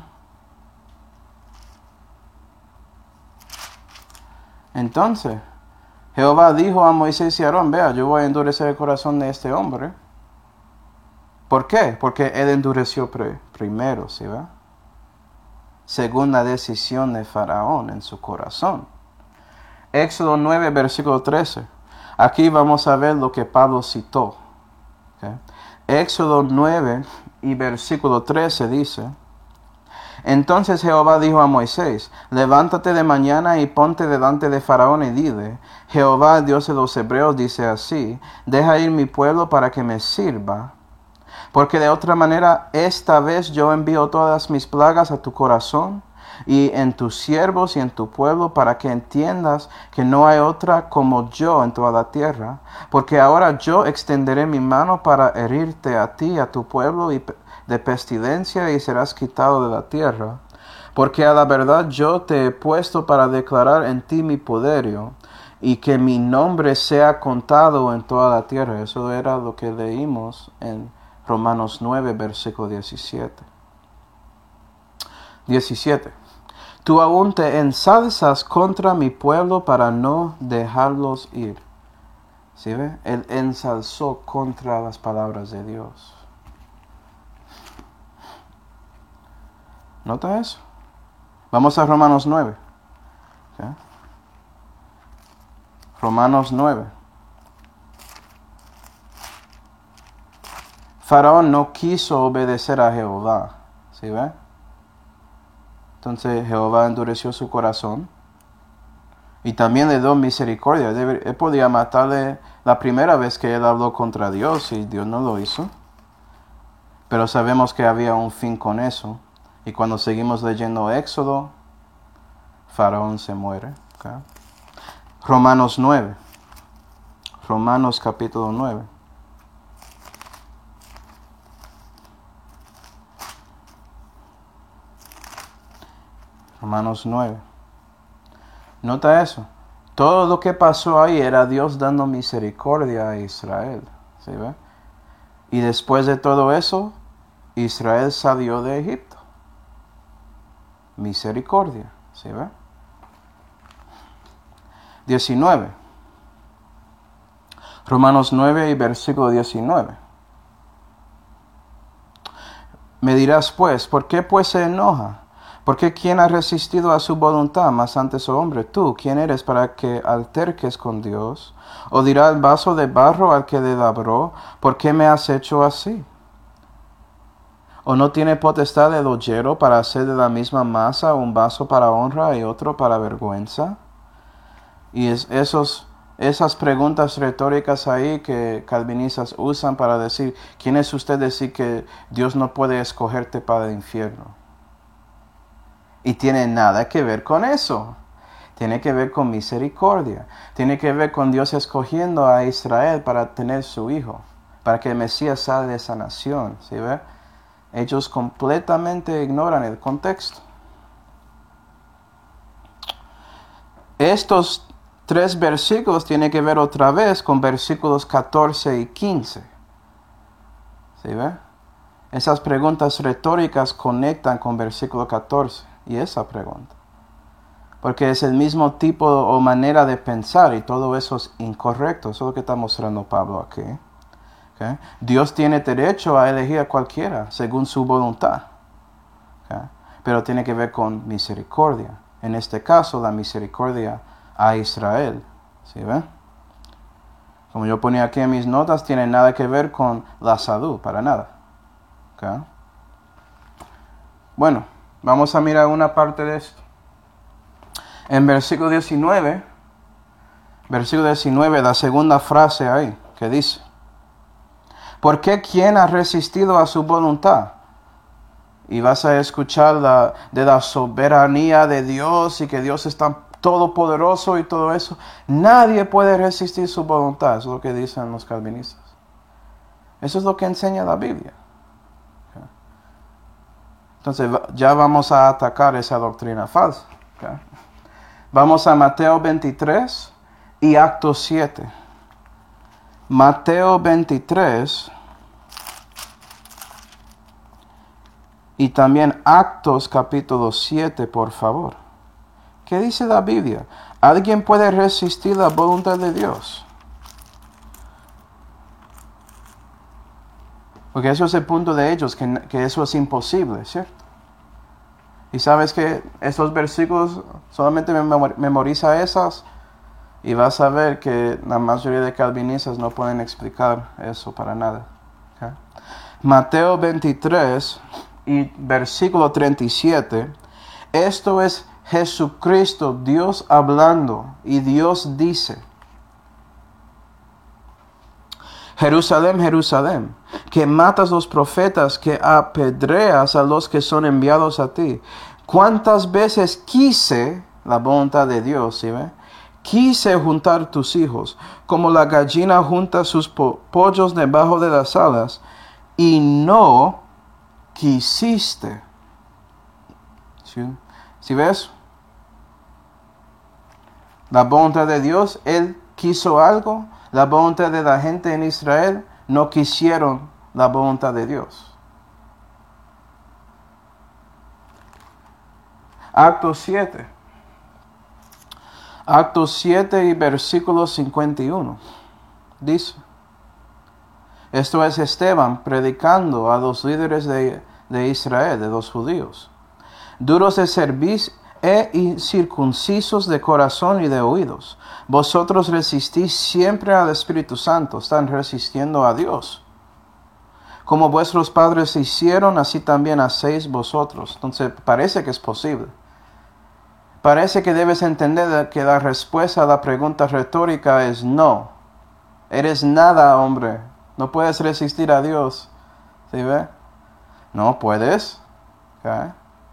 Entonces, Jehová dijo a Moisés y a Aarón, vea, yo voy a endurecer el corazón de este hombre. ¿Por qué? Porque él endureció pre primero, ¿sí ve? Según la decisión de Faraón en su corazón. Éxodo nueve, versículo trece. Aquí vamos a ver lo que Pablo citó. ¿Okay? Éxodo nueve y versículo trece dice, entonces Jehová dijo a Moisés, levántate de mañana y ponte delante de Faraón y dile, Jehová, Dios de los hebreos, dice así, deja ir mi pueblo para que me sirva, porque de otra manera esta vez yo envío todas mis plagas a tu corazón, y en tus siervos y en tu pueblo, para que entiendas que no hay otra como yo en toda la tierra. Porque ahora yo extenderé mi mano para herirte a ti y a tu pueblo y de pestilencia, y serás quitado de la tierra. Porque a la verdad yo te he puesto para declarar en ti mi poderío, y que mi nombre sea contado en toda la tierra. Eso era lo que leímos en Romanos nueve, versículo diecisiete. diecisiete. Tú aún te ensalzas contra mi pueblo para no dejarlos ir. ¿Sí ve? Él ensalzó contra las palabras de Dios. ¿Nota eso? Vamos a Romanos nueve. ¿Okay? Romanos nueve. Faraón no quiso obedecer a Jehová. ¿Sí ve? Entonces Jehová endureció su corazón y también le dio misericordia. Él podía matarle la primera vez que él habló contra Dios y Dios no lo hizo. Pero sabemos que había un fin con eso. Y cuando seguimos leyendo Éxodo, Faraón se muere. ¿Okay? Romanos nueve. Romanos capítulo nueve. Romanos nueve. Nota eso. Todo lo que pasó ahí era Dios dando misericordia a Israel. ¿Sí ve? Y después de todo eso, Israel salió de Egipto. Misericordia. ¿Sí ve? diecinueve. Romanos nueve y versículo diecinueve. Me dirás pues, ¿por qué pues se enoja? Porque ¿quién ha resistido a su voluntad? Mas antes, oh hombre, tú, ¿quién eres para que alterques con Dios? ¿O dirá el vaso de barro al que le labró, ¿por qué me has hecho así? ¿O no tiene potestad el ollero para hacer de la misma masa un vaso para honra y otro para vergüenza? Y es esos, esas preguntas retóricas ahí que calvinistas usan para decir, ¿quién es usted decir que Dios no puede escogerte para el infierno? Y tiene nada que ver con eso. Tiene que ver con misericordia. Tiene que ver con Dios escogiendo a Israel para tener su hijo, para que el Mesías salga de esa nación. ¿Sí ve? Ellos completamente ignoran el contexto. Estos tres versículos tienen que ver otra vez con versículos catorce y quince. ¿Sí ve? Esas preguntas retóricas conectan con versículo catorce y esa pregunta. Porque es el mismo tipo o manera de pensar y todo eso es incorrecto. Eso es lo que está mostrando Pablo aquí. ¿Okay? Dios tiene derecho a elegir a cualquiera según su voluntad. ¿Okay? Pero tiene que ver con misericordia. En este caso, la misericordia a Israel. ¿Sí ven? Como yo ponía aquí en mis notas, tiene nada que ver con la salud, para nada. ¿Okay? Bueno, vamos a mirar una parte de esto. En versículo diecinueve, versículo diecinueve, la segunda frase ahí, que dice, ¿por qué quién ha resistido a su voluntad? Y vas a escuchar la, de la soberanía de Dios y que Dios es tan todopoderoso y todo eso. Nadie puede resistir su voluntad, eso es lo que dicen los calvinistas. Eso es lo que enseña la Biblia. Entonces ya vamos a atacar esa doctrina falsa. ¿Okay? Vamos a Mateo veintitrés y Actos siete. Mateo veintitrés y también Actos capítulo siete, por favor. ¿Qué dice la Biblia? ¿Alguien puede resistir la voluntad de Dios? Porque eso es el punto de ellos, que, que eso es imposible, ¿cierto? Y sabes que estos versículos solamente memoriza esas y vas a ver que la mayoría de calvinistas no pueden explicar eso para nada. ¿Okay? Mateo veintitrés y versículo treinta y siete. Esto es Jesucristo, Dios hablando, y Dios dice, Jerusalén, Jerusalén, que matas los profetas, que apedreas a los que son enviados a ti. ¿Cuántas veces quise, la voluntad de Dios, ¿sí ve? Quise juntar tus hijos, como la gallina junta sus po- pollos debajo de las alas, y no quisiste. ¿Sí? ¿Sí ves? La voluntad de Dios, Él quiso algo. La voluntad de la gente en Israel no quisieron la voluntad de Dios. Actos siete. Actos siete y versículo cincuenta y uno. Dice, esto es Esteban predicando a los líderes de, de Israel, de los judíos. Duros de cerviz e incircuncisos de corazón y de oídos. Vosotros resistís siempre al Espíritu Santo. Están resistiendo a Dios. Como vuestros padres hicieron, así también hacéis vosotros. Entonces parece que es posible. Parece que debes entender que la respuesta a la pregunta retórica es no. Eres nada, hombre. No puedes resistir a Dios. ¿Sí ve? No puedes. ¿Okay?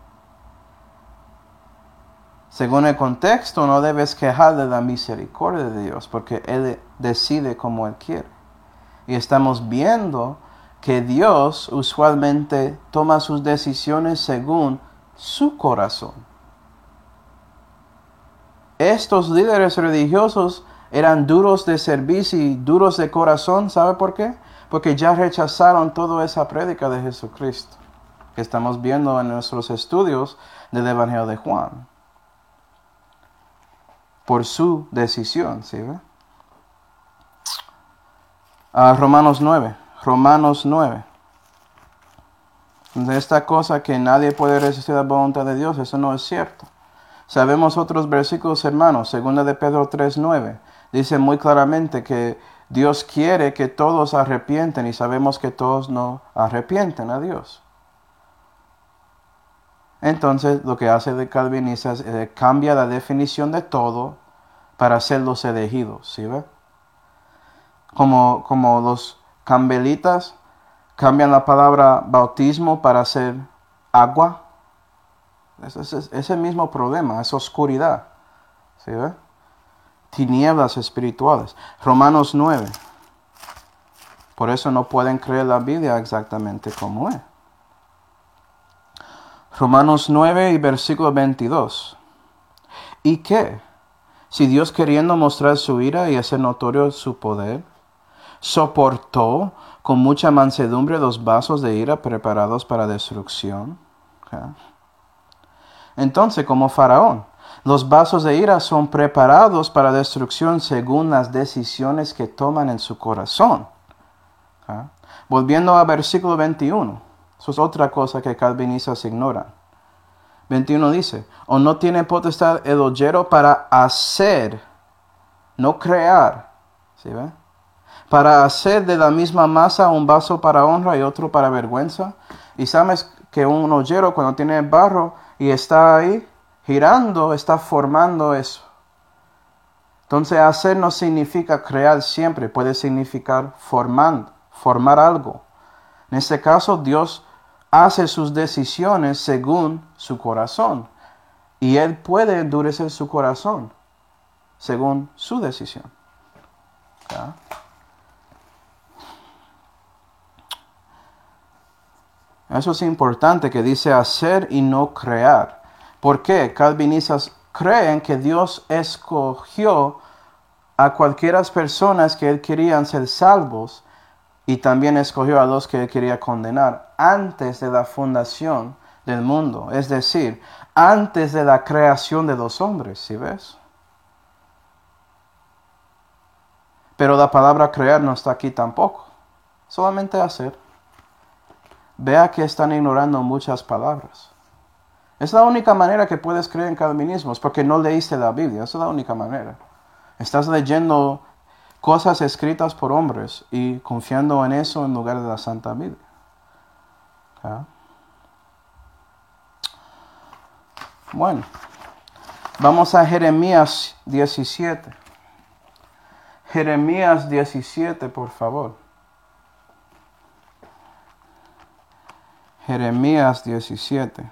Según el contexto, no debes quejar de la misericordia de Dios, porque Él decide como Él quiere. Y estamos viendo que Dios usualmente toma sus decisiones según su corazón. estos líderes religiosos eran duros de servicio y duros de corazón. ¿Sabe por qué? Porque ya rechazaron toda esa prédica de Jesucristo que estamos viendo en nuestros estudios del Evangelio de Juan. Por su decisión, ¿sí ve? Uh, Romanos nueve. Romanos nueve. De esta cosa que nadie puede resistir la voluntad de Dios, eso no es cierto. Sabemos otros versículos, hermanos. Segunda de Pedro tres nueve. Dice muy claramente que Dios quiere que todos arrepienten y sabemos que todos no arrepienten a Dios. Entonces, lo que hace el calvinista es eh, cambia la definición de todo para hacer los elegidos, ¿sí ve? Como, como los campbelitas cambian la palabra bautismo para hacer agua. Es, es, es, es el mismo problema, es oscuridad, ¿sí ve? Tinieblas espirituales. Romanos nueve. Por eso no pueden creer la Biblia exactamente como es. Romanos nueve y versículo veintidós. ¿Y qué? Si Dios, queriendo mostrar su ira y hacer notorio su poder, soportó con mucha mansedumbre los vasos de ira preparados para destrucción. ¿Okay? Entonces, como Faraón, los vasos de ira son preparados para destrucción según las decisiones que toman en su corazón. ¿Okay? Volviendo a versículo veintiuno. Eso es otra cosa que calvinistas ignoran. veintiuno dice, o no tiene potestad el ollero para hacer, no crear, ¿sí ve? Para hacer de la misma masa un vaso para honra y otro para vergüenza. Y sabes que un ollero cuando tiene barro y está ahí girando, está formando eso. Entonces hacer no significa crear siempre, puede significar formando, formar algo. En este caso Dios hace sus decisiones según su corazón. Y Él puede endurecer su corazón según su decisión. ¿Ya? Eso es importante que dice hacer y no crear. ¿Por qué? Calvinistas creen que Dios escogió a cualquiera personas que Él querían ser salvos y también escogió a los que Él quería condenar antes de la fundación del mundo. Es decir, antes de la creación de los hombres, ¿sí ves? Pero la palabra crear no está aquí tampoco. Solamente hacer. Vea que están ignorando muchas palabras. Es la única manera que puedes creer en calvinismo, es porque no leíste la Biblia. Esa es la única manera. Estás leyendo cosas escritas por hombres y confiando en eso en lugar de la Santa Biblia. ¿Okay? Bueno, vamos a Jeremías diecisiete. Jeremías diecisiete, por favor. Jeremías diecisiete.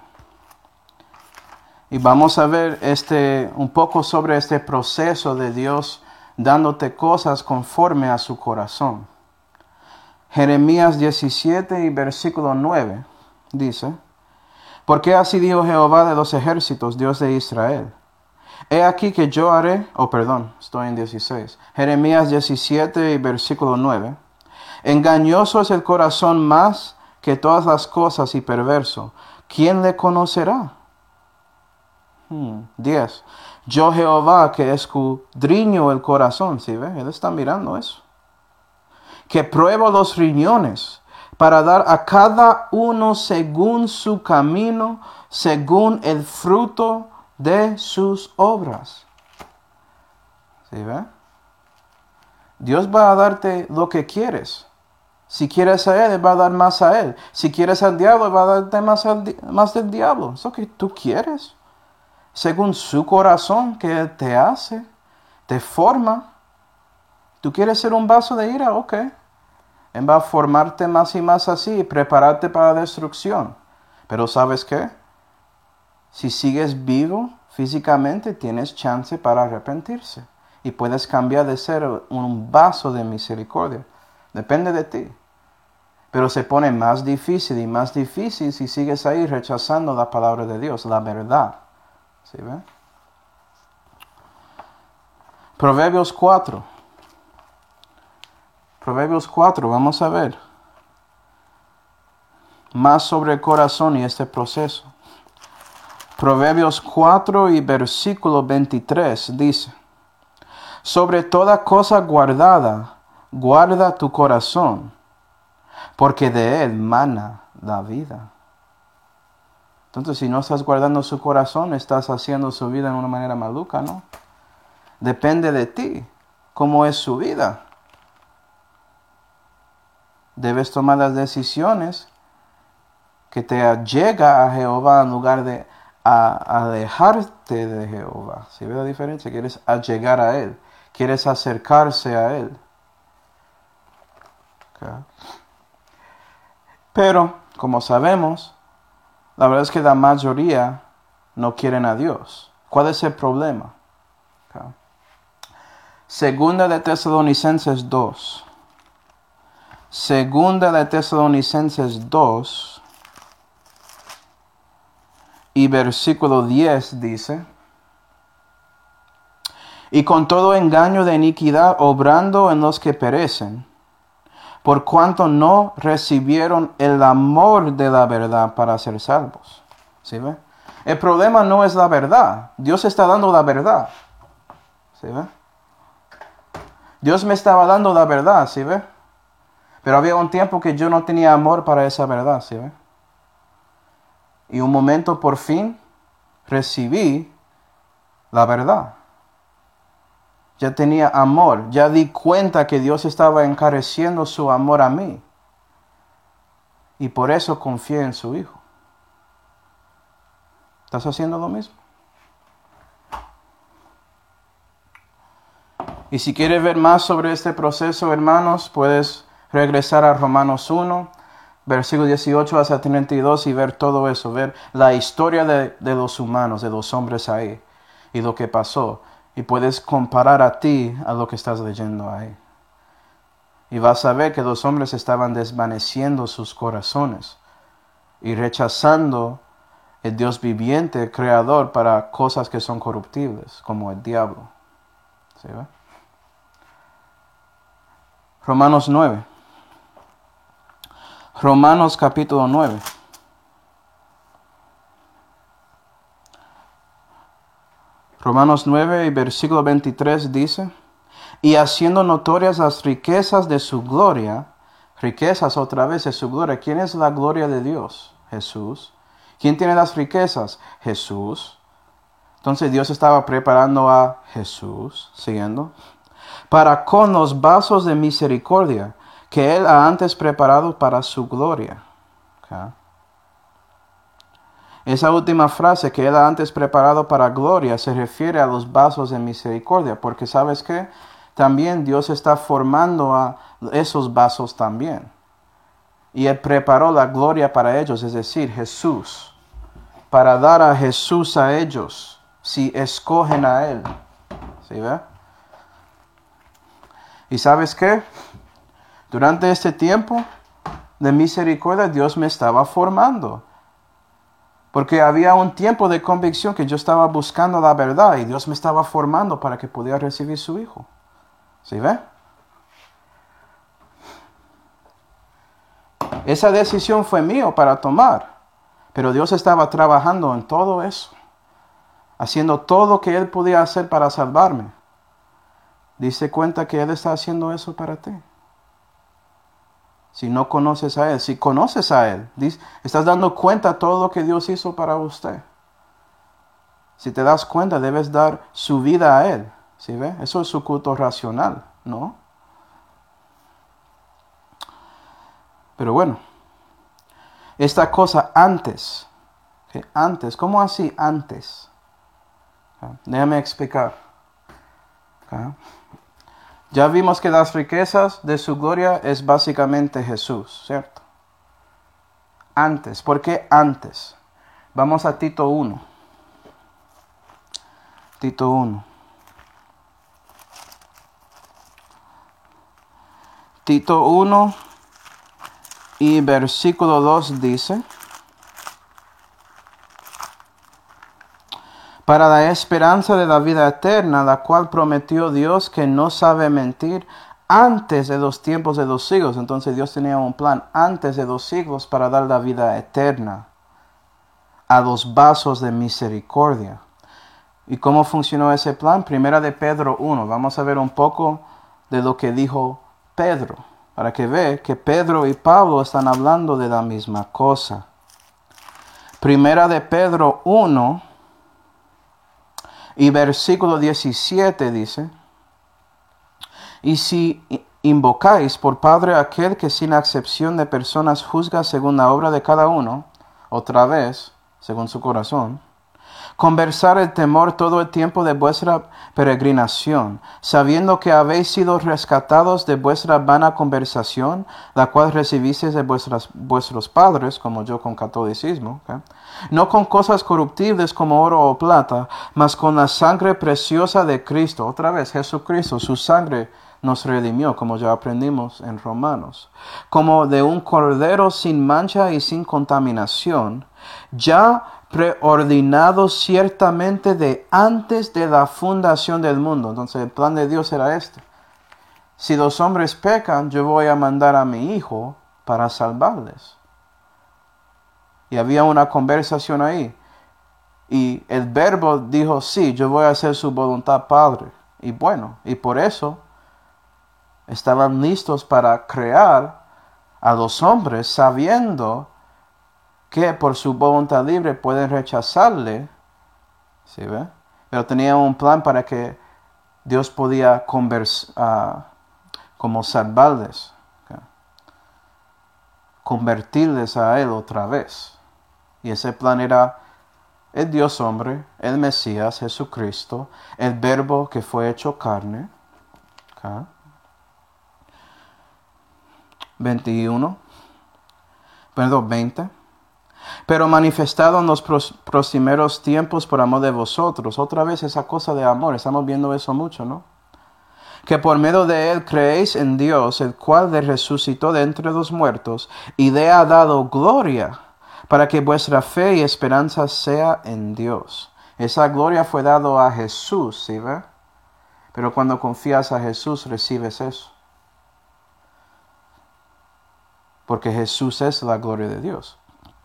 Y vamos a ver este, un poco sobre este proceso de Dios dándote cosas conforme a su corazón. Jeremías diecisiete y versículo nueve dice, porque así dijo Jehová de los ejércitos, Dios de Israel. He aquí que yo haré, oh perdón, estoy en dieciséis. Jeremías diecisiete y versículo nueve. Engañoso es el corazón más que todas las cosas y perverso. ¿Quién le conocerá? Hmm. diez. Yo Jehová que escudriño el corazón, ¿sí ve? Él está mirando eso. Que pruebo los riñones para dar a cada uno según su camino, según el fruto de sus obras. ¿Sí ve? Dios va a darte lo que quieres. Si quieres a Él, Él va a dar más a Él. Si quieres al diablo, Él va a darte más, al, más del diablo. Eso que tú quieres. Según su corazón que Él te hace, te forma. ¿Tú quieres ser un vaso de ira? Ok. Él va a formarte más y más así y prepararte para la destrucción. Pero ¿sabes qué? Si sigues vivo físicamente, tienes chance para arrepentirse. Y puedes cambiar de ser un vaso de misericordia. Depende de ti. Pero se pone más difícil y más difícil si sigues ahí rechazando la palabra de Dios, la verdad. ¿Sí ve? Proverbios cuatro. Proverbios cuatro, vamos a ver. Más sobre el corazón y este proceso. Proverbios cuatro y versículo veintitrés dice: sobre toda cosa guardada, guarda tu corazón, porque de él mana la vida. Entonces, si no estás guardando su corazón, estás haciendo su vida de una manera maluca, ¿no? Depende de ti, cómo es su vida. Debes tomar las decisiones que te llega a Jehová en lugar de a, alejarte de Jehová. ¿Sí ves la diferencia? Quieres llegar a Él. Quieres acercarse a Él. Okay. Pero, como sabemos, la verdad es que la mayoría no quieren a Dios. ¿Cuál es el problema? Okay. Segunda de Tesalonicenses dos. Segunda de Tesalonicenses dos y versículo diez dice: y con todo engaño de iniquidad obrando en los que perecen, por cuanto no recibieron el amor de la verdad para ser salvos. ¿Sí ve? El problema no es la verdad. Dios está dando la verdad. ¿Sí ve? Dios me estaba dando la verdad, ¿sí ve? Pero había un tiempo que yo no tenía amor para esa verdad, ¿sí ve? Y un momento por fin recibí la verdad. Ya tenía amor, ya di cuenta que Dios estaba encareciendo su amor a mí. Y por eso confié en su Hijo. ¿Estás haciendo lo mismo? Y si quieres ver más sobre este proceso, hermanos, puedes regresar a Romanos uno, versículo dieciocho hasta treinta y dos y ver todo eso, ver la historia de, de los humanos, de los hombres ahí y lo que pasó. Y puedes comparar a ti a lo que estás leyendo ahí. Y vas a ver que los hombres estaban desvaneciendo sus corazones y rechazando el Dios viviente, el creador, para cosas que son corruptibles, como el diablo. ¿Sí ve? Romanos nueve. Romanos capítulo nueve. Romanos nueve y versículo veintitrés dice: y haciendo notorias las riquezas de su gloria, riquezas otra vez de su gloria. ¿Quién es la gloria de Dios? Jesús. ¿Quién tiene las riquezas? Jesús. Entonces Dios estaba preparando a Jesús, siguiendo, para con los vasos de misericordia que Él ha antes preparado para su gloria. Okay. Esa última frase, que Él ha antes preparado para gloria, se refiere a los vasos de misericordia, porque ¿sabes qué? También Dios está formando a esos vasos también. Y Él preparó la gloria para ellos, es decir, Jesús, para dar a Jesús a ellos, si escogen a Él. ¿Sí ve? ¿Y sabes qué? Durante este tiempo de misericordia, Dios me estaba formando. Porque había un tiempo de convicción que yo estaba buscando la verdad y Dios me estaba formando para que pudiera recibir su Hijo. ¿Sí ve? Esa decisión fue mía para tomar, pero Dios estaba trabajando en todo eso, haciendo todo lo que Él podía hacer para salvarme. Diste cuenta que Él está haciendo eso para ti. Si no conoces a Él, si conoces a Él, estás dando cuenta de todo lo que Dios hizo para usted. Si te das cuenta, debes dar su vida a Él. ¿Sí ve? Eso es su culto racional, ¿no? Pero bueno, esta cosa antes, ¿okay? Antes, ¿cómo así antes? ¿Okay? Déjame explicar. ¿Okay? Ya vimos que las riquezas de su gloria es básicamente Jesús, ¿cierto? Antes, ¿por qué antes? Vamos a Tito uno. Tito uno. Tito uno y versículo dos dice: para la esperanza de la vida eterna, la cual prometió Dios que no sabe mentir antes de los tiempos de los siglos. Entonces Dios tenía un plan antes de los siglos para dar la vida eterna a los vasos de misericordia. ¿Y cómo funcionó ese plan? Primera de Pedro uno. Vamos a ver un poco de lo que dijo Pedro, para que vea que Pedro y Pablo están hablando de la misma cosa. Primera de Pedro uno y versículo diecisiete dice: y si invocáis por Padre aquel que sin acepción de personas juzga según la obra de cada uno, otra vez, según su corazón, conversar el temor todo el tiempo de vuestra peregrinación, sabiendo que habéis sido rescatados de vuestra vana conversación, la cual recibisteis de vuestras, vuestros padres, como yo con catolicismo, ¿okay? No con cosas corruptibles como oro o plata, mas con la sangre preciosa de Cristo. Otra vez, Jesucristo, su sangre nos redimió, como ya aprendimos en Romanos, como de un cordero sin mancha y sin contaminación, ya preordinado ciertamente de antes de la fundación del mundo. Entonces el plan de Dios era este: si los hombres pecan, yo voy a mandar a mi Hijo para salvarles. Y había una conversación ahí, y el Verbo dijo: sí, yo voy a hacer su voluntad, Padre. Y bueno, y por eso estaban listos para crear a los hombres, sabiendo que por su voluntad libre pueden rechazarle, ¿sí ve? Pero tenían un plan para que Dios podía convers uh, como salvarles, ¿okay? Convertirles a Él otra vez. Y ese plan era el Dios hombre, el Mesías, Jesucristo, el Verbo que fue hecho carne. ¿Okay? veintiuno, perdón, veinte. Pero manifestado en los próximos tiempos por amor de vosotros. Otra vez esa cosa de amor, estamos viendo eso mucho, ¿no? Que por medio de él creéis en Dios, el cual le resucitó de entre los muertos y le ha dado gloria, para que vuestra fe y esperanza sea en Dios. Esa gloria fue dado a Jesús, ¿sí ve? Pero cuando confías a Jesús, recibes eso. Porque Jesús es la gloria de Dios.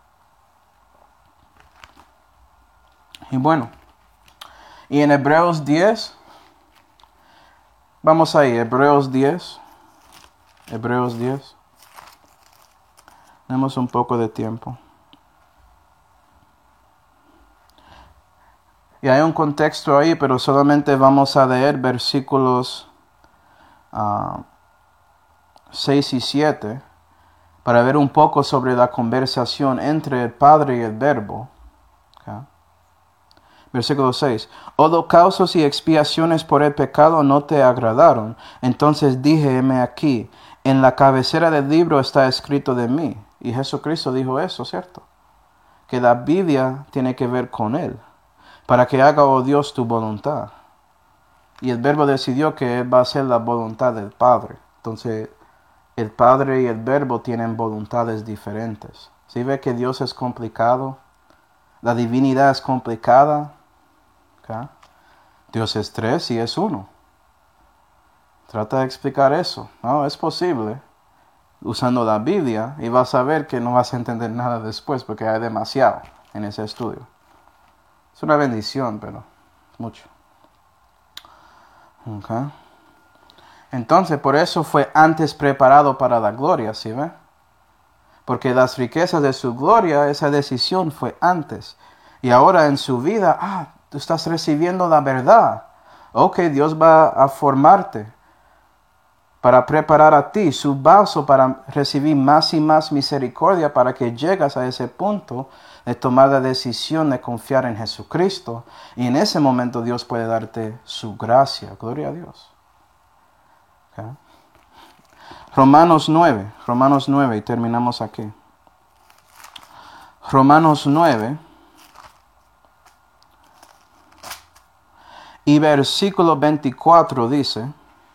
Y bueno, y en Hebreos diez, vamos ahí, Hebreos diez, Hebreos diez, tenemos un poco de tiempo. Y hay un contexto ahí, pero solamente vamos a leer versículos uh, seis y siete, para ver un poco sobre la conversación entre el Padre y el Verbo. ¿Okay? Versículo seis. Holocaustos y expiaciones por el pecado no te agradaron. Entonces dije, heme aquí, en la cabecera del libro está escrito de mí. Y Jesucristo dijo eso, ¿cierto? Que la Biblia tiene que ver con Él, para que haga, oh Dios, tu voluntad. Y el Verbo decidió que Él va a hacer la voluntad del Padre. Entonces, el Padre y el Verbo tienen voluntades diferentes. ¿Sí ve que Dios es complicado? La divinidad es complicada. ¿Okay? Dios es tres y es uno. Trata de explicar eso. No, es posible. Usando la Biblia, y vas a ver que no vas a entender nada después porque hay demasiado en ese estudio. Es una bendición, pero mucho. Okay. Entonces, por eso fue antes preparado para la gloria, ¿sí ve? Porque las riquezas de su gloria, esa decisión fue antes. Y ahora en su vida, ah, tú estás recibiendo la verdad. Ok, Dios va a formarte para preparar a ti su vaso para recibir más y más misericordia, para que llegas a ese punto de tomar la decisión de confiar en Jesucristo. Y en ese momento Dios puede darte su gracia. Gloria a Dios. Okay. Romanos nueve, Romanos nueve, y terminamos aquí. Romanos nueve y versículo veinticuatro dice: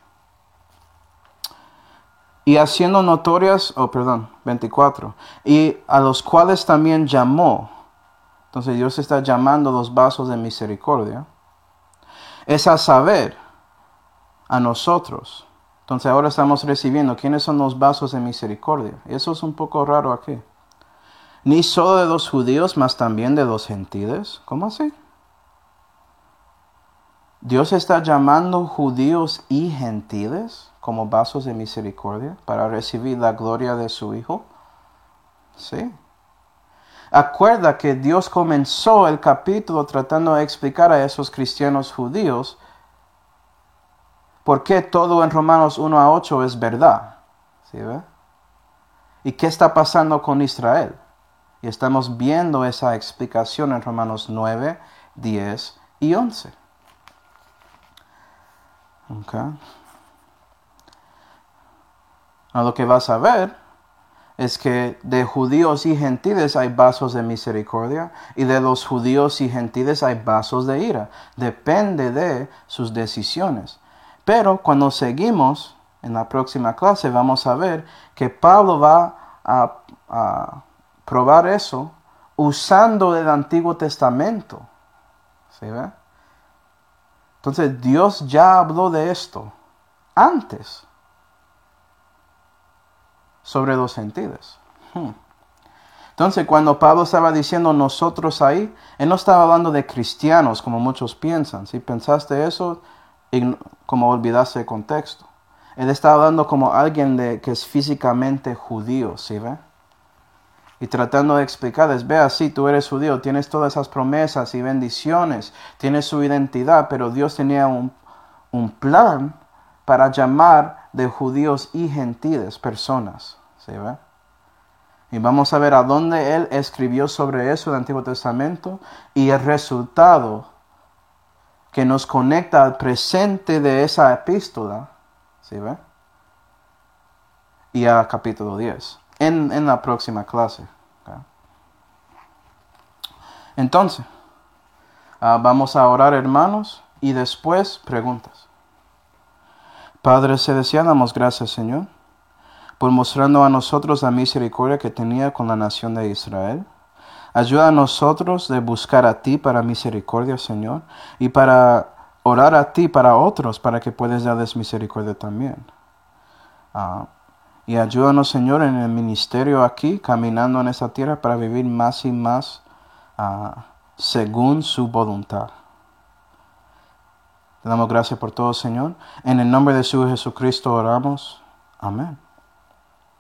y haciendo notorias, oh perdón, veinticuatro, y a los cuales también llamó, Entonces Dios está llamando los vasos de misericordia. Es a saber, a nosotros. Entonces ahora estamos recibiendo quiénes son los vasos de misericordia. Eso es un poco raro aquí. Ni solo de los judíos, mas también de los gentiles. ¿Cómo así? Dios está llamando judíos y gentiles como vasos de misericordia para recibir la gloria de su Hijo. Sí. Acuerda que Dios comenzó el capítulo tratando de explicar a esos cristianos judíos por qué todo en Romanos uno a ocho es verdad. ¿Sí ve? ¿Y qué está pasando con Israel? Y estamos viendo esa explicación en Romanos nueve, diez y once. Okay. A lo que vas a ver es que de judíos y gentiles hay vasos de misericordia y de los judíos y gentiles hay vasos de ira. Depende de sus decisiones. Pero cuando seguimos en la próxima clase vamos a ver que Pablo va a, a probar eso usando el Antiguo Testamento. ¿Sí ve? Entonces Dios ya habló de esto antes sobre los gentiles. Hmm. Entonces cuando Pablo estaba diciendo nosotros ahí, él no estaba hablando de cristianos como muchos piensan. Si pensaste eso, como olvidaste el contexto. Él estaba hablando como alguien de, que es físicamente judío, ¿sí ve? Y tratando de explicarles, vea, sí, tú eres judío, tienes todas esas promesas y bendiciones, tienes su identidad, pero Dios tenía un, un plan para llamar de judíos y gentiles personas, ¿sí ve? Y vamos a ver a dónde él escribió sobre eso en el Antiguo Testamento y el resultado que nos conecta al presente de esa epístola, ¿sí ve? Y a capítulo diez, en, en la próxima clase. ¿Okay? Entonces, uh, vamos a orar, hermanos, y después preguntas. Padre celestial, damos gracias, Señor, por mostrando a nosotros la misericordia que tenía con la nación de Israel. Ayuda a nosotros de buscar a ti para misericordia, Señor, y para orar a ti para otros, para que puedas darles misericordia también. Uh, y ayúdanos, Señor, en el ministerio aquí, caminando en esta tierra para vivir más y más uh, según su voluntad. Te damos gracias por todo, Señor. En el nombre de su Jesucristo oramos. Amén.